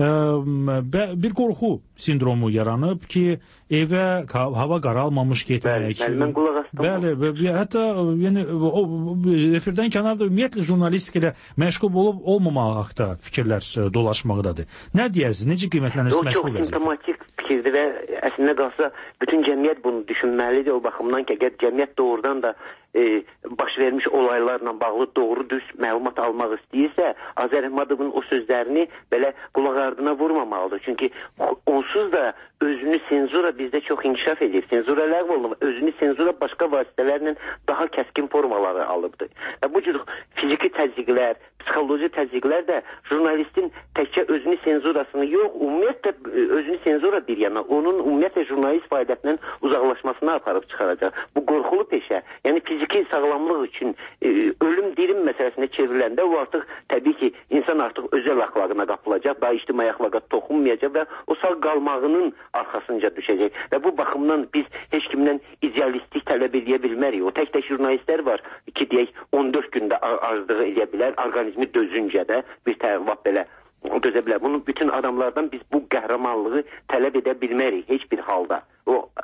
Bir qorxu sindromu yaranıb ki, evə hava qaralmamış getmək. Mən qulaq astım. Bəli, hətta yəni, efirdən kənarda ümumiyyətlə jurnalistika ilə məşğul olub olmamaq haqda fikirlər dolaşmaqdadır. Nə deyirsiniz? Necə qiymətlənirsiniz məşğul vəziyyətə? Çox simptomatik fikirdir və əslində qalsa bütün cəmiyyət bunu düşünməlidir o baxımdan ki, əgər cəmiyyət doğrudan da baş vermiş olaylarla bağlı doğru-düz məlumat almaq istəyirsə, Azər Əhmədovun o sözlərini belə qulaq ardına vurmamalıdır. Çünki onsuz da özünü senzura bizdə çox inkişaf edir. Senzura ləğv olunur. Özünü senzura başqa vasitələrlə daha kəskin formaları alıbdır. Bu cür fiziki təzyiqlər, psixoloji təzyiqlər də jurnalistin təkcə özünü senzurasını yox, ümumiyyətlə özünü senzura bir yana, onun ümumiyyətlə jurnalist fəaliyyətindən uzaqlaşmasına aparıb çıxaracaq. Bu qorxulu peşə, yəni fiziki sağlamlıq üçün ölüm dirim məsələsində çevriləndə o artıq təbii ki, insan artıq özəl əxlaqına qapılacaq, daha ictimai əxlaqa toxunmayacaq və o sağ qalmağının arxasınca düşəcək. Və bu baxımdan biz heç kimdən idealistik tələb edə bilmərik. O tək jurnalistlər var ki, deyək, 14 gündə arzlığı edə bilər, orqanizmi dözüncə də bir tərəf belə dözə bilər. Bunun bütün adamlardan biz bu qəhrəmanlığı tələb edə bilmərik heç bir halda. O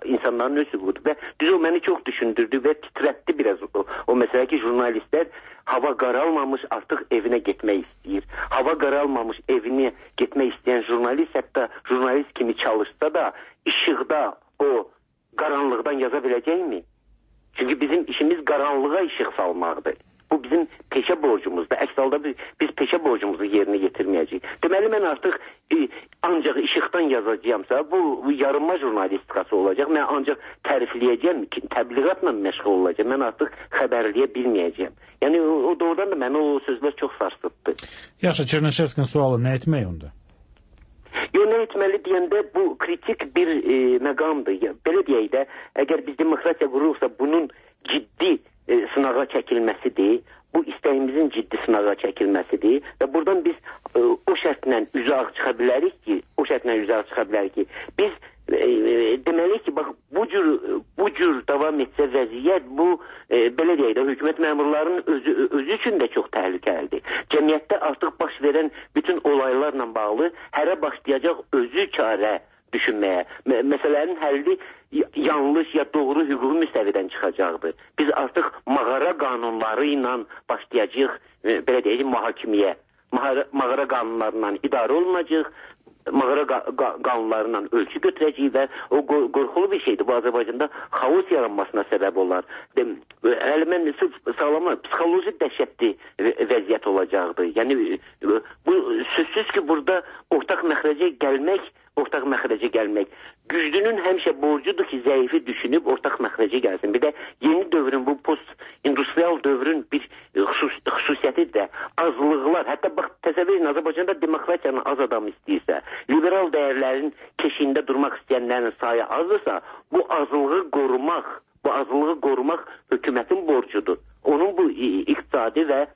insanların öz hüququdur. Və düz o məni çox düşündürdü və titrətdi biraz o məsələ ki, jurnalistlər hava qaralmamış artıq evinə getmək istəyir. Hava qaralmamış evinə getmək istəyən jurnalist hətta jurnalist kimi çalışsa da işıqda o qaranlıqdan yaza biləcəkmi? Çünki bizim işimiz qaranlığa işıq salmaqdır. Bu bizim peşə borcumuzdur. Əks halda biz peşə borcumuzu yerinə yetirməyəcəyik. Deməli, mən artıq ancaq işıqdan yazacağımsa, bu yarınma jurnalistikası olacaq. Mən ancaq tərifləyəcəm, təbliğatla məşğul olacaq. Mən artıq xəbərləyə bilməyəcəyəm. Yəni, o doğrudan da məni o sözlər çox sarsıtdı. Yaxşı, Çerneşevskinin sualı nə etmək onda? Yox, nə etməli deyəndə bu kritik bir məqamdır. Belə deyək də, əgər biz demokratiya qururuqsa, bunun ciddi sınağa çəkilməsidir. Bu istəyimizin ciddi sınağa çəkilməsidir. Və buradan biz o şərtlə üzə ağ çıxa bilərik ki, biz deməli ki, bax, bu cür davam etsə vəziyyət, bu belə deyək də, hökumət məmurlarının özü üçün də çox təhlükəlidir. Cəmiyyətdə artıq baş verən bütün olaylarla bağlı hərə başlayacaq özü çarə düşünməyə. Məsələnin həlli yanlış ya doğru hüquqi müstəvidən çıxacaqdır. Biz artıq mağara qanunları ilə başlayacağıq, belə deyək, mühakimiyə. Mağara qanunlarından idarə olunacaq, mağara qanunlarından ölçü götürəcək və o qorxulu bir şeydir. Bu Azərbaycanda xaos yaranmasına səbəb olar. Mən sağlama, psixoloji dəhşətli vəziyyət olacaqdır. Yəni, bu sözsüz ki, burada ortaq məxrəcə gəlmək. Güclünün həmişə borcudur ki, zəifi düşünüb ortaq məxrəcə gəlsin. Bir də yeni dövrün, bu post-industrial dövrün bir xüsusiyyəti də azlıqlar. Hətta bax, təsəvvür edin, Azərbaycanda demokratiyanın az adam istəyirsə, liberal dəyərlərin keşiyində durmaq istəyənlərin sayı azdırsa, bu azlığı qorumaq hökumətin borcudur. Onun bu iqtisadi və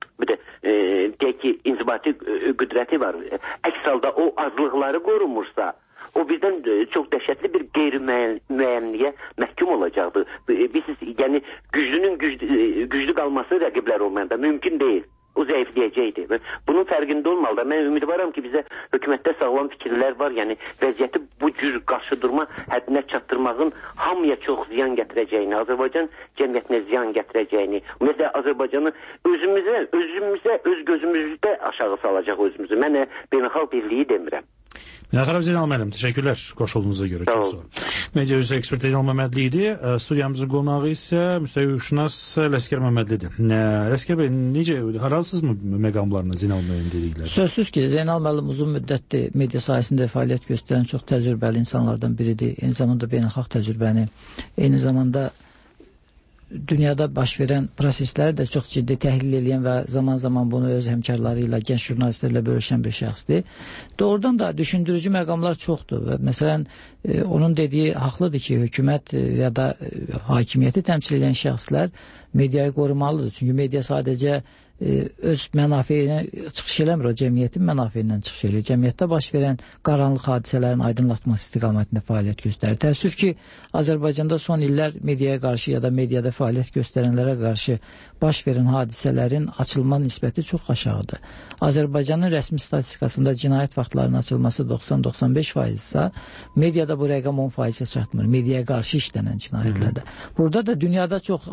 deyək ki, inzibati qüdrəti var. Əks halda o azlıqları qorumursa, o birdən çox dəhşətli bir qeyri-müəyyənliyə məhkum olacaqdır. Yəni, güclünün güclü qalması rəqiblər olmayanda mümkün deyil. O zəifləyəcəkdir. Bunun fərqində olmalıdır. Mən ümidvaram ki, bizə hökumətdə sağlam fikirlər var. Yəni, vəziyyəti bu cür qarşı durma həddinə çatdırmağın hamıya çox ziyan gətirəcəyini, Azərbaycan cəmiyyətinə ziyan gətirəcəyini, ümumiyyətlə Azərbaycanı özümüzə, öz gözümüzdə aşağı salacaq özümüzü. Mən beynəlxalq birliyi demirəm. Minəxarov Zeynal müəllim, təşəkkürlər qoşulduğunuza görə. Çox sağ olun. Media üzrə ekspert Zeynal Məmmədli idi. Studiyamızın qonağı isə müstəviqşünas Ləskər Məmmədlidir. Ləskər bəy, necə, haralısınızmı məqamlarına Zeynal müəllim dedikləri? Sözsüz ki, Zeynal müəllim uzun müddətdir media sahəsində fəaliyyət göstərən çox təcrübəli insanlardan biridir. Eyni zamanda beynəlxalq təcrübəni, eyni zamanda dünyada baş verən prosesləri də çox ciddi təhlil edən və zaman-zaman bunu öz həmkarları ilə, gənc jurnalistlərlə bölüşən bir şəxsdir. Doğrudan da düşündürücü məqamlar çoxdur və məsələn, onun dediyi haqlıdır ki, hökumət ya da hakimiyyəti təmsil edən şəxslər mediayı qorumalıdır. Çünki media sadəcə öz mənafeyinə çıxış eləmir, o cəmiyyətin mənafelərindən çıxış eləyir. Cəmiyyətdə baş verən qaranlıq hadisələrin aydınlatması istiqamətində fəaliyyət göstərir. Təəssüf ki, Azərbaycanda son illər mediaya qarşı ya da mediada fəaliyyət göstərənlərə qarşı baş verən hadisələrin açılma nisbəti çox aşağıdır. Azərbaycanın rəsmi statistikasında cinayət faktlarının açılması 90-95% ise mediada bu rəqəm 10%-ə çatmır. Mediaya qarşı işlənən cinayətlərdə. Burada da dünyada çox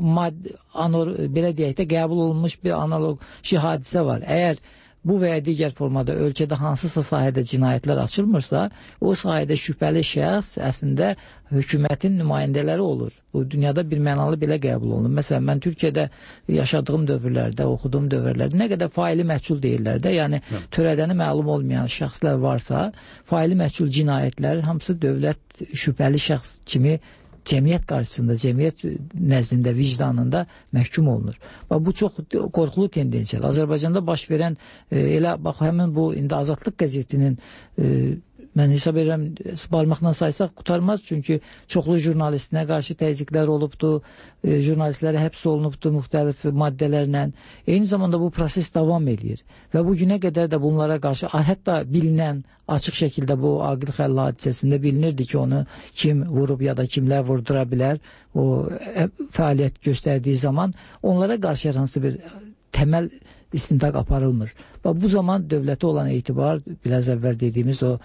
belə deyək də qəbul olunmuş bir analoji hadisə var. Əgər bu və ya digər formada ölkədə hansısa sahədə cinayətlər açılmırsa, o sahədə şübhəli şəxs əslində hökumətin nümayəndələri olur. Bu dünyada bir mənalı belə qəbul olunur. Məsələn, mən Türkiyədə yaşadığım dövrlərdə, oxuduğum dövrlərdə nə qədər faili məchul deyirlər də, yəni törədəni məlum olmayan şəxslər varsa, faili məchul cinayətlər hamısı dövlət şübhəli şəxs kimi cəmiyyət qarşısında, cəmiyyət nəzdində, vicdanında məhkum olunur. Bu çox qorxulu tendensiyadır. Azərbaycanda baş verən elə bax həmin bu indi Azadlıq qəzetinin mən hesab edirəm, barmaqla saysaq qutarmaz, çünki çoxlu jurnalistinə qarşı təzyiqlər olubdu, jurnalistlərə həbs olunubdu müxtəlif maddələrlə. Eyni zamanda bu proses davam edir və bu günə qədər də bunlara qarşı hətta bilinən, açıq şəkildə bu Aqil Xəlil hadisəsində bilinirdi ki, onu kim vurub ya da kimlər vurdura bilər, o fəaliyyət göstərdiyi zaman onlara qarşı hansı bir təməl istintaq aparılmır. Bu zaman dövlətə olan etibar, biraz əvvəl dediyimiz o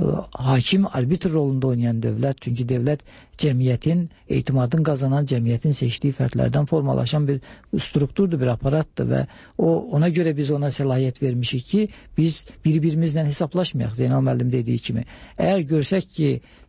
hakim, arbitr rolunda oynayan dövlət, çünki dövlət cəmiyyətin, etimadın qazanan cəmiyyətin seçdiyi fərdlərdən formalaşan bir strukturdur, bir aparatdır və ona görə biz ona səlahiyyət vermişik ki, biz bir-birimizlə hesablaşmayaq, Zeynal müəllim dediyi kimi. Əgər görsək ki,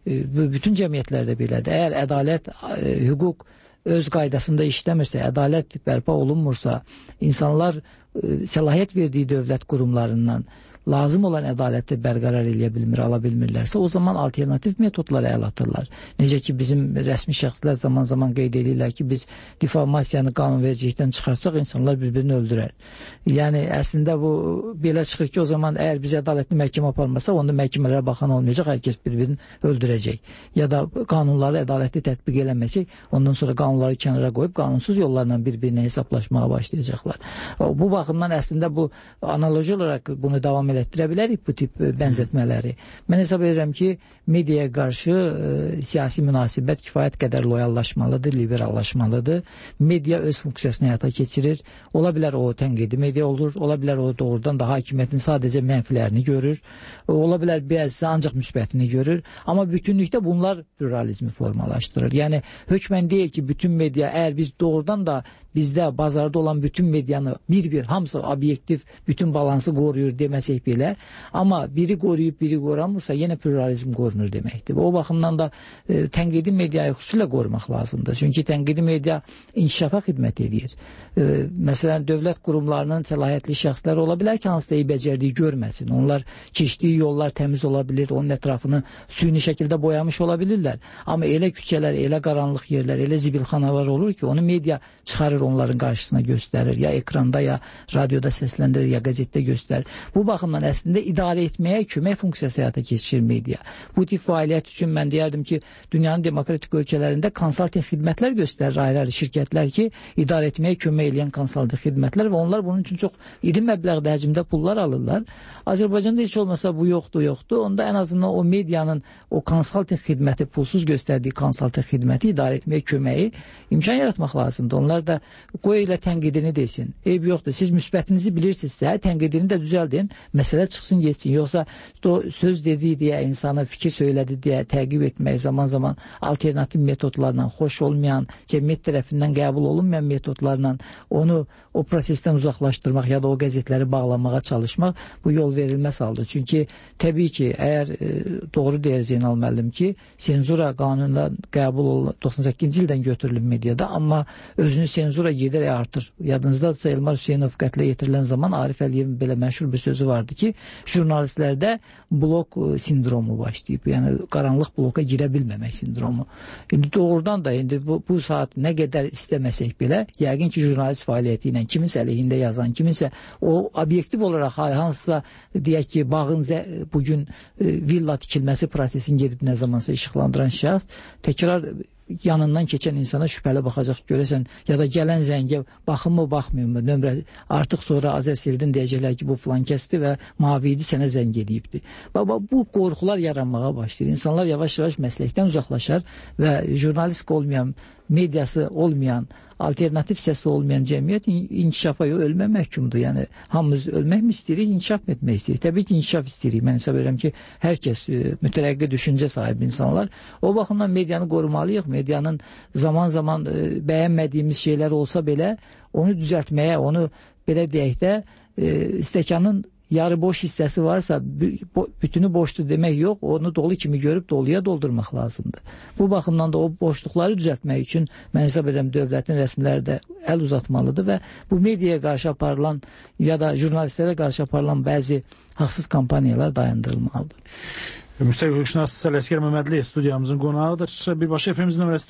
bütün cəmiyyətlərdə belədir, əgər ədalət, hüquq öz qaydasında işləmirsə, ədalət bərpa olunmursa, insanlar səlahiyyət verdiyi dövlət qurumlarından lazım olan ədaləti bərqərar eləyə bilmir, ala bilmirlərsə, o zaman alternativ metodlara əl atırlar. Necə ki, bizim rəsmi şəxslər zaman-zaman qeyd edirlər ki, biz difamasiyanı qanunvericilikdən çıxarsaq, insanlar bir-birini öldürər. Yəni, əslində bu belə çıxır ki, o zaman əgər biz ədalətli məhkəmə aparmasaq, onda məhkəmələrə baxan olmayacaq, hər kəs bir-birini öldürəcək. Ya da qanunları ədalətli tətbiq eləməsək, ondan sonra qanunları kənara qoyub, qanunsuz yollarla bir-birinə hesablaşmağa başlayacaqlar. Bu baxımdan əslində bu analoji olaraq bunu davam etdirə bilərik bu tip bənzətmələri. Mən hesab edirəm ki, mediaya qarşı siyasi münasibət kifayət qədər loyallaşmalıdır, liberallaşmalıdır. Media öz funksiyasını həyata keçirir. Ola bilər o tənqidi media olur, ola bilər o doğrudan da hakimiyyətin sadəcə mənfilərini görür, ola bilər bəzisi ancaq müsbətini görür. Amma bütünlükdə bunlar pluralizmi formalaşdırır. Yəni, hökmən deyil ki, bütün media, əgər biz doğrudan da bizdə bazarda olan bütün medianı bir-bir, hamısı obyektiv, bütün balansı qoruyur deməsək belə, amma biri qoruyub, biri qoramırsa, yenə pluralizm qorunur deməkdir. O baxımdan da tənqidi mediayı xüsusilə qorumaq lazımdır. Çünki tənqidi media inkişafa xidmət edir. Məsələn, dövlət qurumlarının səlahiyyətli şəxsləri ola bilər ki, hansısa becərdiyi görməsin. Onlar keçdiyi yollar təmiz ola bilir, onun ətrafını süni şəkildə boyamış ola bilirlər. Amma elə küçələr, elə qaranlıq yerlər, elə zibilxanalar olur ki, onu media çıxarır, onların qarşısına göstərir, ya ekranda, ya radioda səsləndirir, ya qəzetdə göstərir. Bu baxımdan əslində idarə etməyə kömək funksiyası həyata keçirir media. Bu tip fəaliyyət üçün mən deyərdim ki, dünyanın demokratik ölkələrində konsalting xidmətlər göstərir ayrı-ayrı şirkətlər ki, idarə etməyə kömək edən konsalting xidmətlər və onlar bunun üçün çox iri məbləğdə həcmdə pullar alırlar. Azərbaycanda heç olmasa bu yoxdur. Onda ən azından o medianın o konsalting xidməti, pulsuz göstərdiyi konsalting xidməti idarə etməyə köməyi imkan yaratmaq lazımdır. Onlar da qoy elə tənqidini desin. Eyb yoxdur. Siz müsbətinizi bilirsinizsə, tənqidini də düzəldin, məsələ çıxsın, geçsin. Yoxsa söz dediyi deyə, insana fikir söylədi deyə təqib etmək, zaman-zaman alternativ metodlarla, xoş olmayan, cəmiyyət tərəfindən qəbul olunmayan metodlarla onu o prosesdən uzaqlaşdırmaq ya da o qəzetləri bağlamağa çalışmaq bu yol verilməz haldır. Çünki təbii ki, əgər doğru deyir Zeynal müəllim ki, senzura qanunla qəbul olunur, 98-ci ildən götürülür mediada, amma özünü senzura gedərək artır. Yadınızdadırsa Elmar Hüseynov qətlə yetirilən zaman Arif Əliyevin belə məşhur bir sözü vardı ki, jurnalistlərdə blok sindromu başlayıb. Yəni, qaranlıq bloka girə bilməmək sindromu. İndi doğrudan da bu saat nə qədər istəməsək belə, yəqin ki, jurnalist fəaliyyəti ilə kiminsə əleyhində yazan, kiminsə o obyektiv olaraq hansısa deyək ki, bağın bugün villa tikilməsi prosesini gedib nə zamansa işıqlandıran şəxs təkrar yanından keçən insana şübhəli baxacaq, görəsən, ya da gələn zəngə baxınmı, baxmıyım mı, nömrə artıq sonra Azərseldin deyəcəklər ki, bu filan kəsdir və mavi idi, sənə zəng edibdir. Bu qorxular yaranmağa başlayır. İnsanlar yavaş-yavaş məsləkdən uzaqlaşar və jurnalistik olmayan, mediası olmayan, alternativ səsi olmayan cəmiyyət inkişafa yox, ölmə məhkumdur. Yəni, hamımız ölmək mi istəyirik, inkişaf etmək istəyirik. Təbii ki, inkişaf istəyirik. Mən hesab edirəm ki, hər kəs mütərəqqi düşüncə sahibi insanlar. O baxımdan medianı qorumalıyıq. Medianın zaman-zaman bəyənmədiyimiz şeylər olsa belə, onu düzəltməyə, onu belə deyək də, stəkanın yarı boş hissəsi varsa, bütünü boşdur demək yox, onu dolu kimi görüb doluya doldurmaq lazımdır. Bu baxımdan da o boşluqları düzəltmək üçün mən hesab edirəm dövlətin rəsmiləri də əl uzatmalıdır və bu mediaya qarşı aparılan ya da jurnalistlərə qarşı aparılan bəzi haqsız kampaniyalar dayandırılmalıdır. Müstəqil hüquqşünas Ələsgər Məmmədli studiyamızın qonağıdır. Birbaşa efemizin nömrəsi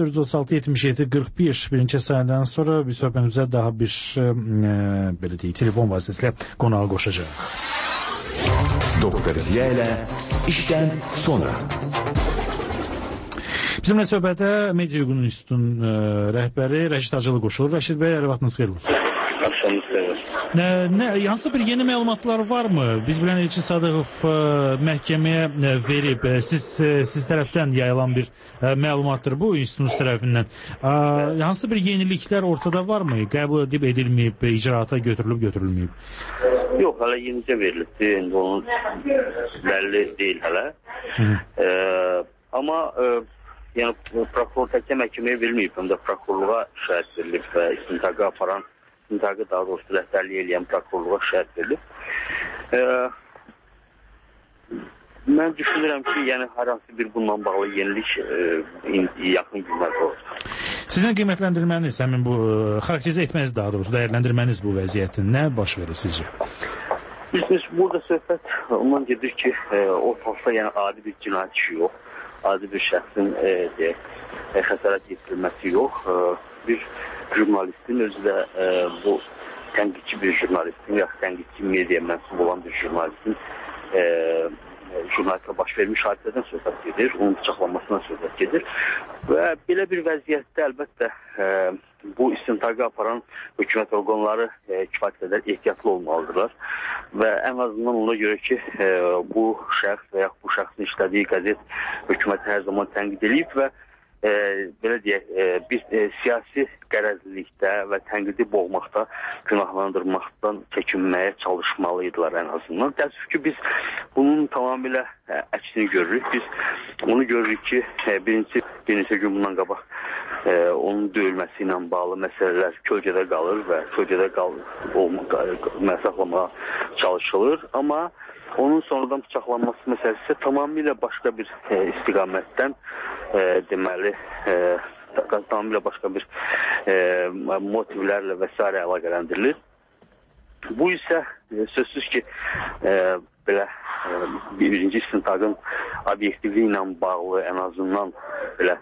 436-77-41. Birinci səhədən sonra bir söhbətimizə daha bir belə deyək, telefon vasitəsilə qonağa qoşacaq. Doktor Ziya ilə işdən sonra. Bizimlə söhbətə Media Hüququnun İnstitutunun rəhbəri Rəşid Hacılı qoşulur. Rəşid bəy, hər vaxtınız xeyir olsun. Axşamınız xeyir olsun. Hansı bir yeni məlumatlar varmı? Biz bilən Elçin Sadıqov məhkəməyə verib, siz tərəfdən yayılan bir məlumatdır bu institut tərəfindən. Hansı bir yeniliklər ortada varmı? Qəbul edib edilməyib, icraata götürülüb? Yox, hələ yenicə verilibdir. İndi onun bəlli deyil hələ. Amma yəni prokuror təkcə məhkəməyə verilməyib, həm də prokurorluğa şəhət verilib və istintaqı daha doğrusu rəhbərlik eləyən prokurorluğa şəhət verilib. Mən düşünürəm ki, yəni hər hansı bir bununla bağlı yenilik yaxın günlərdə olacaq. Sizin qiymətləndirməniz, həmin bu xarakterizə etməniz daha doğrusu, dəyərləndirməniz bu vəziyyətin nə baş verir sizcə? Bilirsiniz, burada söhbət ondan gedir ki, ortalıqda yəni adi bir cinayət işi yox, adi bir şəxsin xəsarət yetirilməsi yox. Bir jurnalistin, özü də bu tənqidçi bir jurnalistin, yaxud tənqidçi media mənsub olan bir jurnalistin jurnalistlə baş vermiş hadisədən söhbət gedir, onun bıçaqlanmasından söhbət gedir və belə bir vəziyyətdə əlbəttə bu istintaqı aparan hökumət orqanları kifayət qədər ehtiyatlı olmalıdırlar və ən azından ona görə ki, bu şəxs və yaxud bu şəxsin işlədiyi qəzet hökuməti hər zaman tənqid edib və belə deyək, bir siyasi qərəzlilikdə və tənqidi boğmaqda, günahlandırmaqdan çəkinməyə çalışmalıydılar ən azından. Təəssüf ki, biz bunun tamamilə əksini görürük. Biz onu görürük ki, bir neçə gün bundan qabaq onun döyülməsi ilə bağlı məsələlər kölgədə qalır və kölgədə saxlamağa çalışılır. Amma onun sonradan bıçaqlanması məsələsi tamamilə başqa bir istiqamətdən deməli, tamamilə başqa bir motivlərlə və s. əlaqələndirilir. Bu isə sözsüz ki, belə birinci istintaqın obyektivliyi ilə bağlı ən azından belə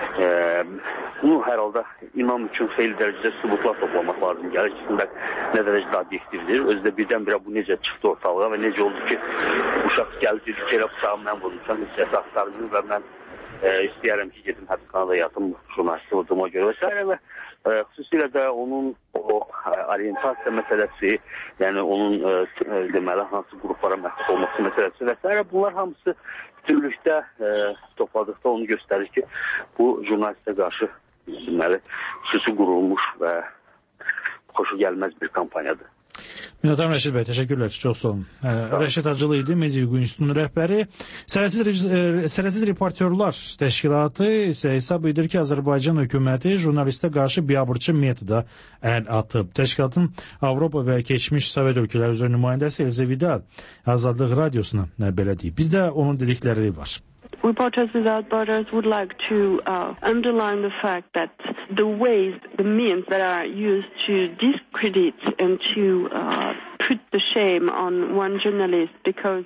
bunu hər halda imam üçün xeyli dərəcədə sübutlar toplamaq lazım gəlir. İstintaq nə dərəcədə obyektivdir. Özü də birdən-birə bu necə çıxdı ortalığa və necə oldu ki, bu şəxs gəldi, dedi ki, elə bıçağı mən vurmuşam, heç kəs axtarmıyor və mən istəyərəm ki, gedim həbsxanada yatım, jurnalisti vurduğuma görə və s. və xüsusilə də onun o orientasiya məsələsi, yəni onun deməli hansı qruplara məxsus olması məsələsi və s. Bunlar hamısı bütünlükdə topladıqda onu göstərir ki, bu jurnalistə qarşı deməli xüsusi qurulmuş və xoşu gəlməz bir kampaniyadır. Minnətdaram Rəşid bəy, təşəkkürlər, çox sağ olun. Rəşid Hacılı idi, Media Hüquq İnstitutunun rəhbəri. Sərhədsiz Reportyorlar Təşkilatı isə hesab edir ki, Azərbaycan hökuməti jurnalistə qarşı biabırçı metoda əl atıb. Təşkilatın Avropa və keçmiş Sovet ölkələri üzrə nümayəndəsi Elza Vidal Azadlıq Radiosuna belə deyib. Bizdə onun dedikləri var. Reporters Without Borders would like to underline the fact that the ways, the means that are used to discredit and to put the shame on one journalist because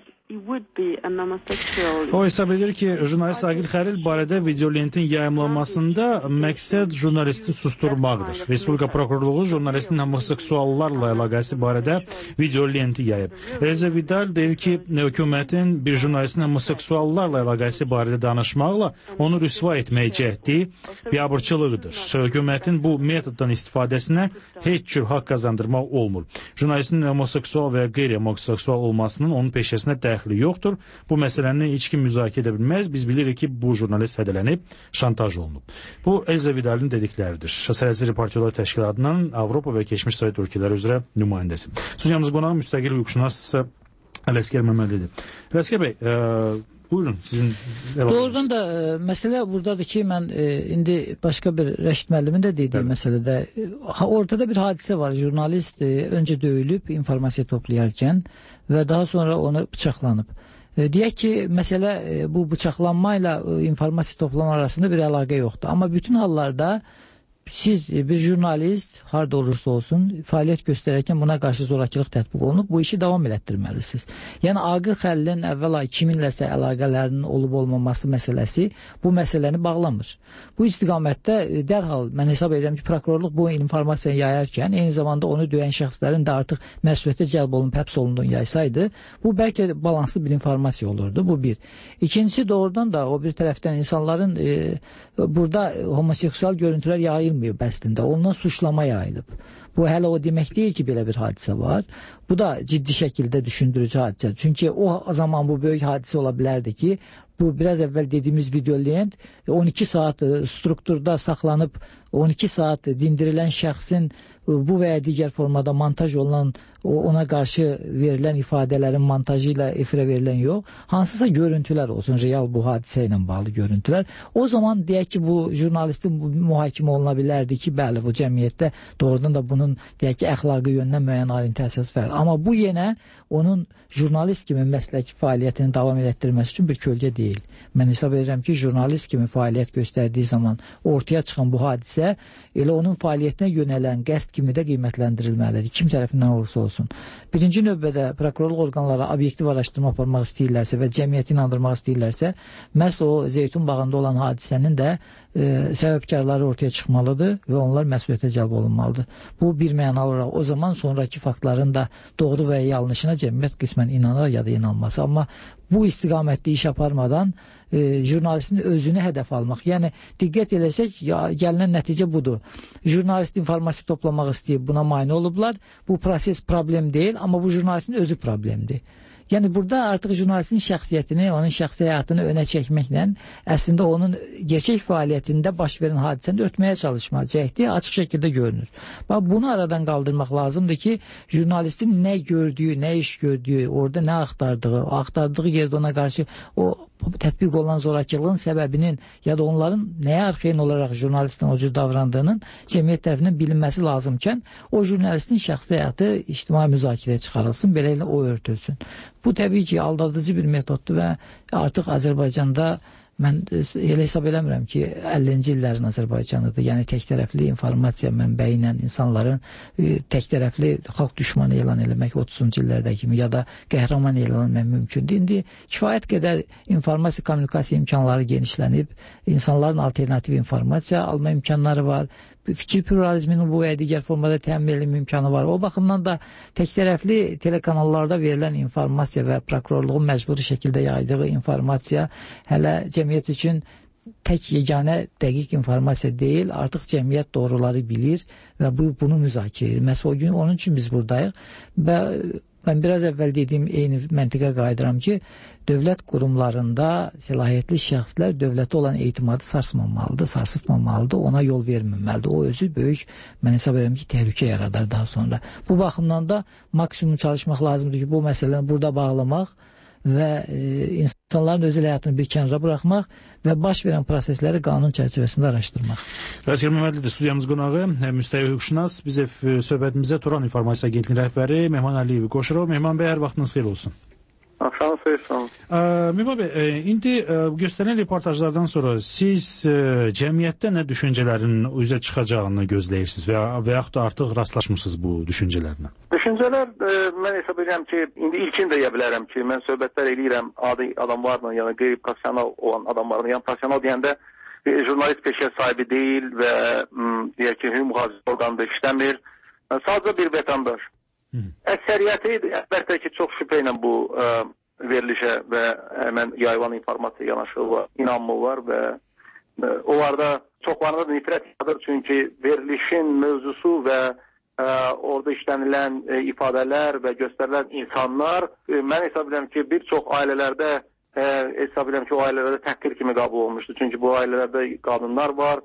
O hesab edir ki, jurnalist Agil Xəlil barədə videolentin yayımlanmasında məqsəd jurnalisti susturmaqdır. Respublika Prokurorluğu jurnalistin homoseksuallarla əlaqəsi barədə videolenti yayıb. Elza Vidal deyir ki, hökumətin bir jurnalistin homoseksuallarla əlaqəsi barədə danışmaqla onu rüsva etməyə cəhdi biabırçılıqdır. Hökumətin bu metoddan istifadəsinə heç cür haqq qazandırmaq olmur. Jurnalistin homoseksual və qeyri-homoseksual olmasının onun peşəsinə dəxli yoxdur. Bu məsələni heç kim müzakirə edə bilməz. Biz bilirik ki, bu jurnalist hədələnib, şantaj olunub. Bu Elza Vidal'in dedikləridir. Sərhədsiz Reportyorlar Təşkilatının Avropa və keçmiş Sovet ölkələri üzrə nümayəndəsi. Studiyamız qonağı müstəqil hüquqşünas Ələsgər Məmmədlidir. Ələsgər bəy, buyurun, sizin doğrudan da məsələ buradadır ki, mən indi başqa bir Rəşid müəllimin də dediyi məsələdə ortada bir hadisə var. Jurnalist öncə döyülüb informasiya toplayarkən və daha sonra onu bıçaqlanıb. Deyək ki, məsələ bu bıçaqlanma ilə informasiya toplama arasında bir əlaqə yoxdur. Amma bütün hallarda siz bir jurnalist harda olursa olsun fəaliyyət göstərərkən buna qarşı zorakılıq tətbiq olunub, bu işi davam elətdirməlisiniz. Yəni Agil Xəlilin əvvəla kiminləsə əlaqələrinin olub-olmaması məsələsi bu məsələni bağlamır. Bu istiqamətdə dərhal mən hesab edirəm ki, prokurorluq bu informasiyanı yayarkən eyni zamanda onu döyən şəxslərin də artıq məsuliyyətə cəlb olunub, həbs olunduğunu yaysaydı, bu bəlkə balanslı bir informasiya olurdu. Bu bir. İkincisi, doğrudan da o bir tərəfdən insanların burada homoseksual görüntülər yayılmır. yayılmayıb əslində, ondan suçlama yayılıb. Bu hələ o demək deyil ki, belə bir hadisə var. Bu da ciddi şəkildə düşündürücü hadisə. Çünki o zaman bu böyük hadisə ola bilərdi ki, bu biraz əvvəl dediyimiz videolent 12 saat strukturda saxlanıb 12 saat dindirilən şəxsin bu və ya digər formada montaj olunan ona qarşı verilən ifadələrin montajı ilə efirə verilən yox, hansısa görüntülər olsun, real bu hadisə ilə bağlı görüntülər. O zaman deyək ki, bu jurnalistin mühakimə oluna bilərdi ki, bəli, bu cəmiyyətdə doğrudan da bunun deyək ki, əxlaqi yöndən müəyyən orientasiyası var. Amma bu yenə onun jurnalist kimi məslək fəaliyyətini davam etdirməsi üçün bir kölgə deyil. Mən hesab edirəm ki, jurnalist kimi fəaliyyət göstərdiyi zaman ortaya çıxan bu hadisə elə onun fəaliyyətinə yönələn qəsd kimi də qiymətləndirilməlidir, kim tərəfindən olursa olsun. Birinci növbədə prokurorluq orqanları obyektiv araşdırma aparmaq istəyirlərsə və cəmiyyəti inandırmaq istəyirlərsə, məhz o Zeytun bağında olan hadisənin də səbəbkarları ortaya çıxmalıdır və onlar məsuliyyətə cəlb olunmalıdır. Bu bir mənalı olaraq o zaman sonraki faktların da doğru və yanlışına cəmiyyət qismən inanır ya da inanmaz. Amma bu istiqamətdə iş aparmadan jurnalistin özünü hədəf almaq. Yəni, diqqət eləsək, gəlinen nəticə budur. Jurnalist informasiya toplamaq istəyib, buna mane olublar. Bu proses problem deyil, amma bu jurnalistin özü problemdir. Yəni, burada artıq jurnalistin şəxsiyyətini, onun şəxsi həyatını önə çəkməklə əslində onun gerçək fəaliyyətində baş verən hadisəni örtməyə çalışmaq cəhdi açıq şəkildə görünür. Bunu aradan qaldırmaq lazımdır ki, jurnalistin nə gördüyü, nə iş gördüyü, orada nə axtardığı yerdə ona qarşı o tətbiq olunan zorakılığın səbəbinin ya da onların nəyə arxeyin olaraq jurnalistin o cür davrandığının cəmiyyət tərəfindən bilinməsi lazımkən o jurnalistin şəxsi həyatı ictimai müzakirəyə çıxarılsın, beləliklə o örtülsün. Bu təbii ki, aldadıcı bir metoddur və artıq Azərbaycanda mən elə hesab eləmirəm ki, 50-ci illərin Azərbaycanıdır. Yəni, tək-tərəfli informasiya mənbəyi ilə insanların tək-tərəfli xalq düşmanı elan eləmək 30-cu illərdə kimi ya da qəhrəman elan eləmək mümkündür. İndi kifayət qədər informasiya, kommunikasiya imkanları genişlənib, insanların alternativ informasiya alma imkanları var, fikir pluralizminin bu və digər formada təmin edilmə imkanı var. O baxımdan da tək-tərəfli telekanallarda verilən informasiya və prokurorluğun məcburi şəkildə yaydığı informasiya hələ cəmiyyət üçün tək yeganə dəqiq informasiya deyil, artıq cəmiyyət doğruları bilir və bunu müzakirə edir. Məsələn, o gün onun üçün biz buradayıq və mən biraz əvvəl dediyim eyni məntiqə qayıdıram ki, dövlət qurumlarında səlahiyyətli şəxslər dövlətə olan etimadı sarsmamalıdır, sarsıtmamalıdır, ona yol verməməlidir. O özü böyük, mən hesab edirəm ki, təhlükə yaradar daha sonra. Bu baxımdan da maksimum çalışmaq lazımdır ki, bu məsələni burada bağlamaq və insanların özəl həyatını bir kənara buraxmaq və baş verən prosesləri qanun çərçivəsində araşdırmaq. Rəsgər Məmmədlidir studiyamız qonağı, müstəvi hüquqşünas, bizə söhbətimizə Turan İnformasiya Agentliyinin rəhbəri Mehman Əliyev qoşurur. Mehman bəy, hər vaxtınız xeyir olsun. Axşamınız xeyir olsun. Mehman bəy, indi göstərilən reportajlardan sonra siz cəmiyyətdə nə düşüncələrin üzə çıxacağını gözləyirsiniz və yaxud da artıq rastlaşmısınız bu düşüncələrlə? Düşüncələr, mən hesab edirəm ki, indi ilkin deyə bilərəm ki, mən söhbətlər eləyirəm adi adamlarla, yəni qeyri-profesional olan adamlarla, yəni profesional deyəndə jurnalist peşə sahibi deyil və deyək ki, hüquq mühafizə orqanında işləmir, sadəcə bir vətəndaş. Əksəriyyəti əlbəttə ki, çox şübhə ilə bu verilişə və həmən yayılan informasiya yanaşırlar, inanmırlar və onlarda çoxlarında da nifrət yadır, çünki verilişin mövzusu və orada işlənilən ifadələr və göstərilən insanlar, mən hesab edirəm ki, bir çox ailələrdə hesab edirəm ki, o ailələrdə təhqir kimi qəbul olmuşdur. Çünki bu ailələrdə qadınlar var,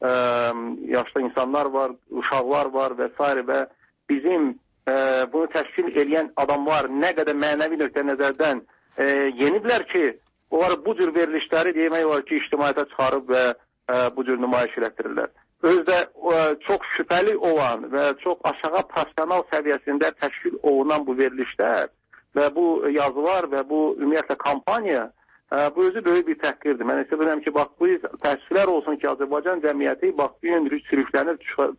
yaşlı insanlar var, uşaqlar var və s. və bizim bunu təşkil edən adamlar nə qədər mənəvi nöqtə nəzərdən yeniblər ki, onlar bu cür verilişləri demək olar ki, ictimaiyyətə çıxarıb və bu cür nümayiş elətdirirlər. Özdə çox şübhəli olan və çox aşağı profesional səviyyəsində təşkil olunan bu verilişlər və bu yazılar və bu ümumiyyətlə kampaniya bu özü böyük bir təhqirdir. Mən hesab edirəm ki, bax, bu təəssüflər olsun ki, Azərbaycan cəmiyyəti bax, bir gün sürüklənib,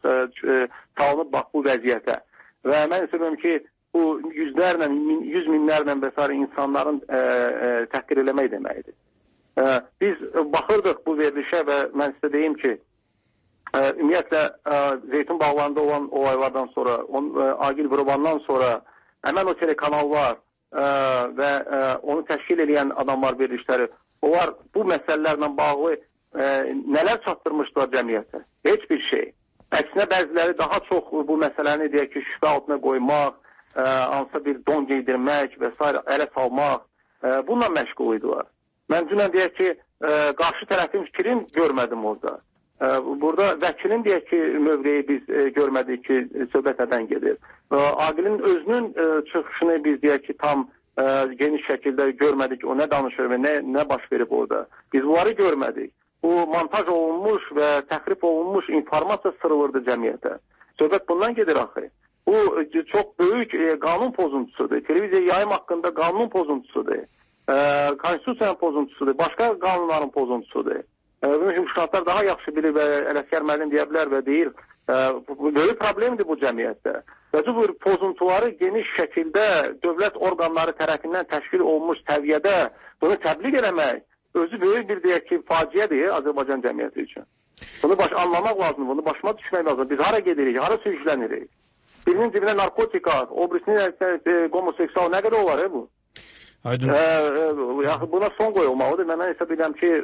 salınıb bax bu vəziyyətə. Və mən hesab edirəm ki, bu yüzlərlə, yüz minlərlə və s. insanların təhqir eləmək deməkdir. Biz baxırdıq bu verilişə və mən sizə deyim ki, ümumiyyətlə Zeytun bağlarında olan olaylardan sonra, Agil Qurbandan sonra həmən o telekanallar və onu təşkil edən adamlar verilişləri, onlar bu məsələlərlə bağlı nələr çatdırmışlar cəmiyyətə? Heç bir şey. əksinə bəziləri daha çox bu məsələni deyək ki, şübhə altına qoymaq, hansısa bir don geydirmək və s. ələ salmaq, bununla məşğul idilər. Mən dünən deyək ki, qarşı tərəfin fikrini görmədim orada. Burada vəkilin deyək ki, mövqeyi biz görmədik ki, söhbət nədən gedir. Aqilin özünün çıxışını biz deyək ki, tam geniş şəkildə görmədik, o nə danışır və nə baş verib orada. Biz bunları görmədik. Bu montaj olunmuş və təxrib olunmuş informasiya sırılırdı cəmiyyətə. Söhbət bundan gedir axı. Bu çox böyük qanun pozuntusudur. Televiziya yayım haqqında qanun pozuntusudur. Konstitusiyanın pozuntusudur. Başqa qanunların pozuntusudur. Müşkilatlar daha yaxşı bilir və Ələsgər müəllim deyə bilər və deyir, böyük problemdir bu cəmiyyətdə. Və bu pozuntuları geniş şəkildə dövlət orqanları tərəfindən təşkil olunmuş səviyyədə bunu təbliğ eləmək özü böyük bir deyək ki, faciədir Azərbaycan cəmiyyəti üçün. Bunu anlamaq lazımdır, bunu başıma düşmək lazımdır. Biz hara gedirik, hara sürüklənirik? Birinin cibinə narkotik at, o birisinin homoseksual nə qədər olar bu? Buna son qoyulmalıdır. Mən hesab edirəm ki,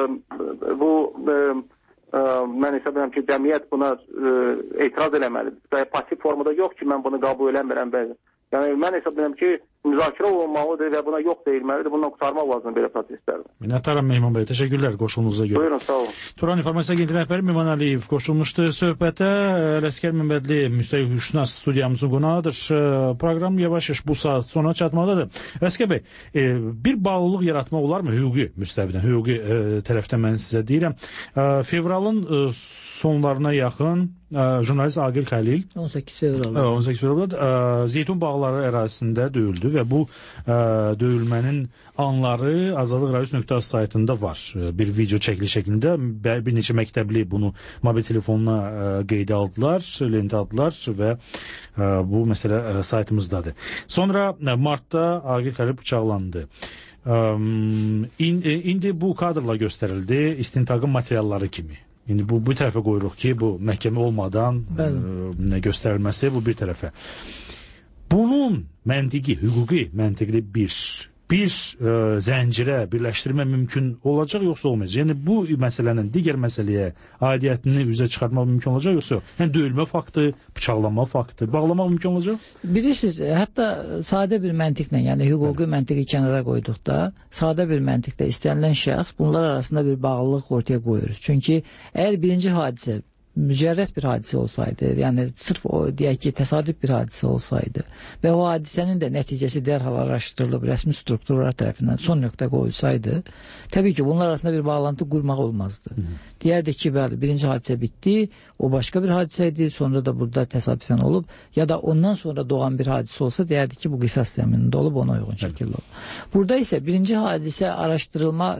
mən hesab edirəm ki, cəmiyyət buna etiraz eləməlidir. Pasif formada yox ki, mən bunu qəbul eləmirəm. Yəni, mən hesab edirəm ki, müzakirə olunmalıdır və buna yox deyilməlidir. Bundan qurtarmaq lazımdır belə proseslərdə. Minnətdaram Mehman bəy. Təşəkkürlər qoşulunuza görə. Buyurun, sağ olun. Turan İnformasiya Agentliyi rəhbəri Mehman Əliyev qoşulmuşdu söhbətə. Ələsgər Məmmədli Müstəqil Hüsnüz studiyamızın qonağıdır. Proqram yavaş-yavaş bu saat sona çatmalıdır. Ələsgər bəy, bir bağlılıq yaratmaq olarmı hüquqi müstəvidən, hüquqi tərəfdən mən sizə deyirəm. Fevralın sonlarına yaxın jurnalist Aqil Xəlil 18 fevralda Zeytun bağları ərazisində döyüldü və bu döyülmənin anları azadlıqradios.az saytında var. Bir video çəkili şəklində bir neçə məktəbli bunu mobil telefonuna qeydə aldılar, lentə aldılar və bu məsələ saytımızdadır. Sonra martda Aqil Xəlil bıçaqlandı. İndi bu kadrla göstərildi istintaqın materialları kimi. İndi bu bir tərəfə qoyuruq ki, bu məhkəmə olmadan göstərilməsi bu bir tərəfə. Bunun məntiqi, hüquqi məntiqli bir zəncirə birləşdirmə mümkün olacaq, yoxsa olmayacaq? Yəni, bu məsələnin digər məsələyə aidiyyətini üzə çıxartmaq mümkün olacaq, yoxsa döyülmə faktı, bıçaqlanma faktı, bağlamaq mümkün olacaq? Bilirsiniz, hətta sadə bir məntiqlə, yəni hüquqi məntiqi kənara qoyduqda, sadə bir məntiqlə istənilən şəxs bunlar arasında bir bağlılıq ortaya qoyuruz. Çünki əgər birinci hadisə mücərrət bir hadisə olsaydı, yəni sırf o deyək ki, təsadüf bir hadisə olsaydı və o hadisənin də nəticəsi dərhal araşdırılıb rəsmi strukturlar tərəfindən son nöqtə qoyulsaydı, təbii ki, bunlar arasında bir bağlantı qurmaq olmazdı. Deyərdik ki, bəli, birinci hadisə bitdi, o başqa bir hadisə idi, sonra da burada təsadüfən olub, ya da ondan sonra doğan bir hadisə olsa, deyərdik ki, bu qisas zəminində olub, ona uyğun şəkildə olub. Burada isə birinci hadisə araşdırılma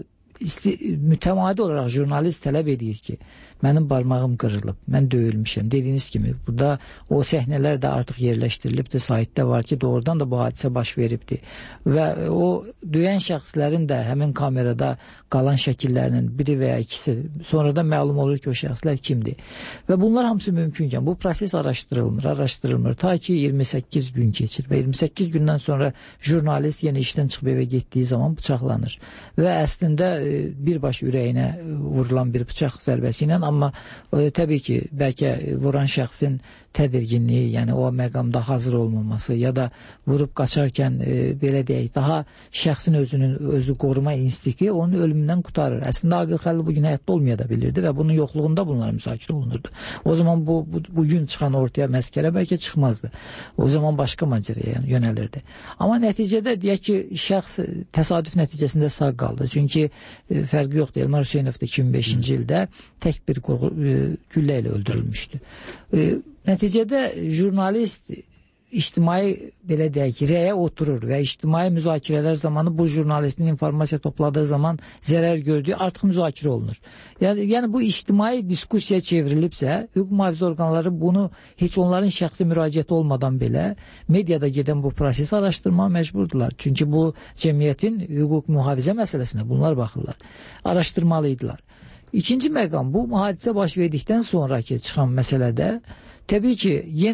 mütəmadi olaraq jurnalist tələb edir ki, mənim barmağım qırılıb, mən döyülmüşəm. Dediyiniz kimi, burada o səhnələr də artıq yerləşdirilibdir, saytda var ki, doğrudan da bu hadisə baş veribdir. Və o döyən şəxslərin də həmin kamerada qalan şəkillərinin biri və ya ikisi, sonra da məlum olur ki, o şəxslər kimdir. Və bunlar hamısı mümkünkən, bu proses araşdırılmır. Ta ki, 28 gün keçir və 28 gündən sonra jurnalist yenə işdən çıxıb evə getdiyi zaman bıçaqlanır. Və əslində birbaş ürəyinə vurulan bir bıçaq zərbəsi ilə, amma təbii ki, bəlkə vuran şəxsin tədirginliyi, yəni o məqamda hazır olmaması ya da vurub qaçarkən belə deyək, daha şəxsin özü qoruma instinkti onun ölümündən qurtarır. Əslində Aqil Xəlil bugün həyatda olmaya da bilirdi və bunun yoxluğunda bunlar müzakirə olunurdu. O zaman bugün çıxan ortaya məskərə bəlkə çıxmazdı. O zaman başqa macəraya yönəlirdi. Amma nəticədə deyək ki, şəxs təsadüf nəticəsində sağ qaldı. Çünki fərqi yoxdur. Elmar Hüseynov da 2005-ci ildə tək bir güllə ilə öldürülmüşdü. Nəticədə jurnalist ictimai, belə deyək ki, rəyə oturur və ictimai müzakirələr zamanı bu jurnalistin informasiya topladığı zaman zərər gördüyü artıq müzakirə olunur. Yəni bu ictimai diskusiya çevrilibsə, hüquq mühafizə orqanları bunu heç onların şəxsi müraciəti olmadan belə mediada gedən bu prosesi araşdırmağa məcburdular. Çünki bu cəmiyyətin hüquq mühafizə məsələsinə bunlar baxırlar. Araşdırmalıydılar. İkinci məqam, bu hadisə baş verdikdən sonraki çıxan məsələdə təbii ki, yenə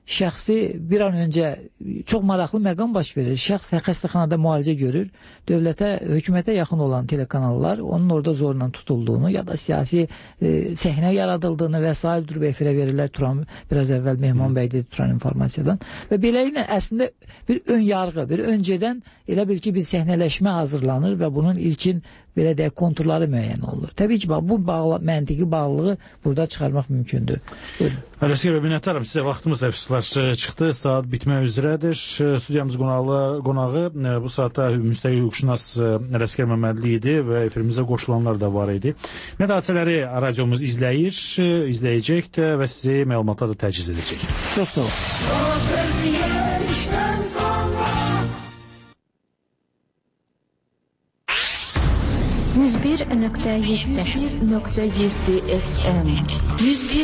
şəxsi bir an öncə çox maraqlı məqam baş verir. Şəxs xəstəxanada müalicə görür. Hökumətə yaxın olan telekanallar onun orada zorla tutulduğunu ya da siyasi səhnə yaradıldığını və s. durub efirə verirlər. Turan biraz əvvəl Mehman bəy dedi Turan informasiyadan. Və beləliklə əslində bir ön yarğı, bir öncədən elə bil ki bir səhnələşmə hazırlanır və bunun ilkin belə deyək konturları müəyyən olunur. Təbii ki bu məntiqi bağlılığı burada çıxarmaq mümkündür. Ələsgər bəy, minnətdaram sizə. Vaxtımız əfsuslar çıxdı. Saat bitmək üzrədir. Studiyamız qonağı bu saatda müstəqil hüquqşünas Ələsgər Məmmədli idi və efirimizə qoşulanlar da var idi. Nə hadisələri radiomuz izləyəcək də və sizi məlumatlar da təchiz edəcək. Çox sağ olun. 101.7 FM 101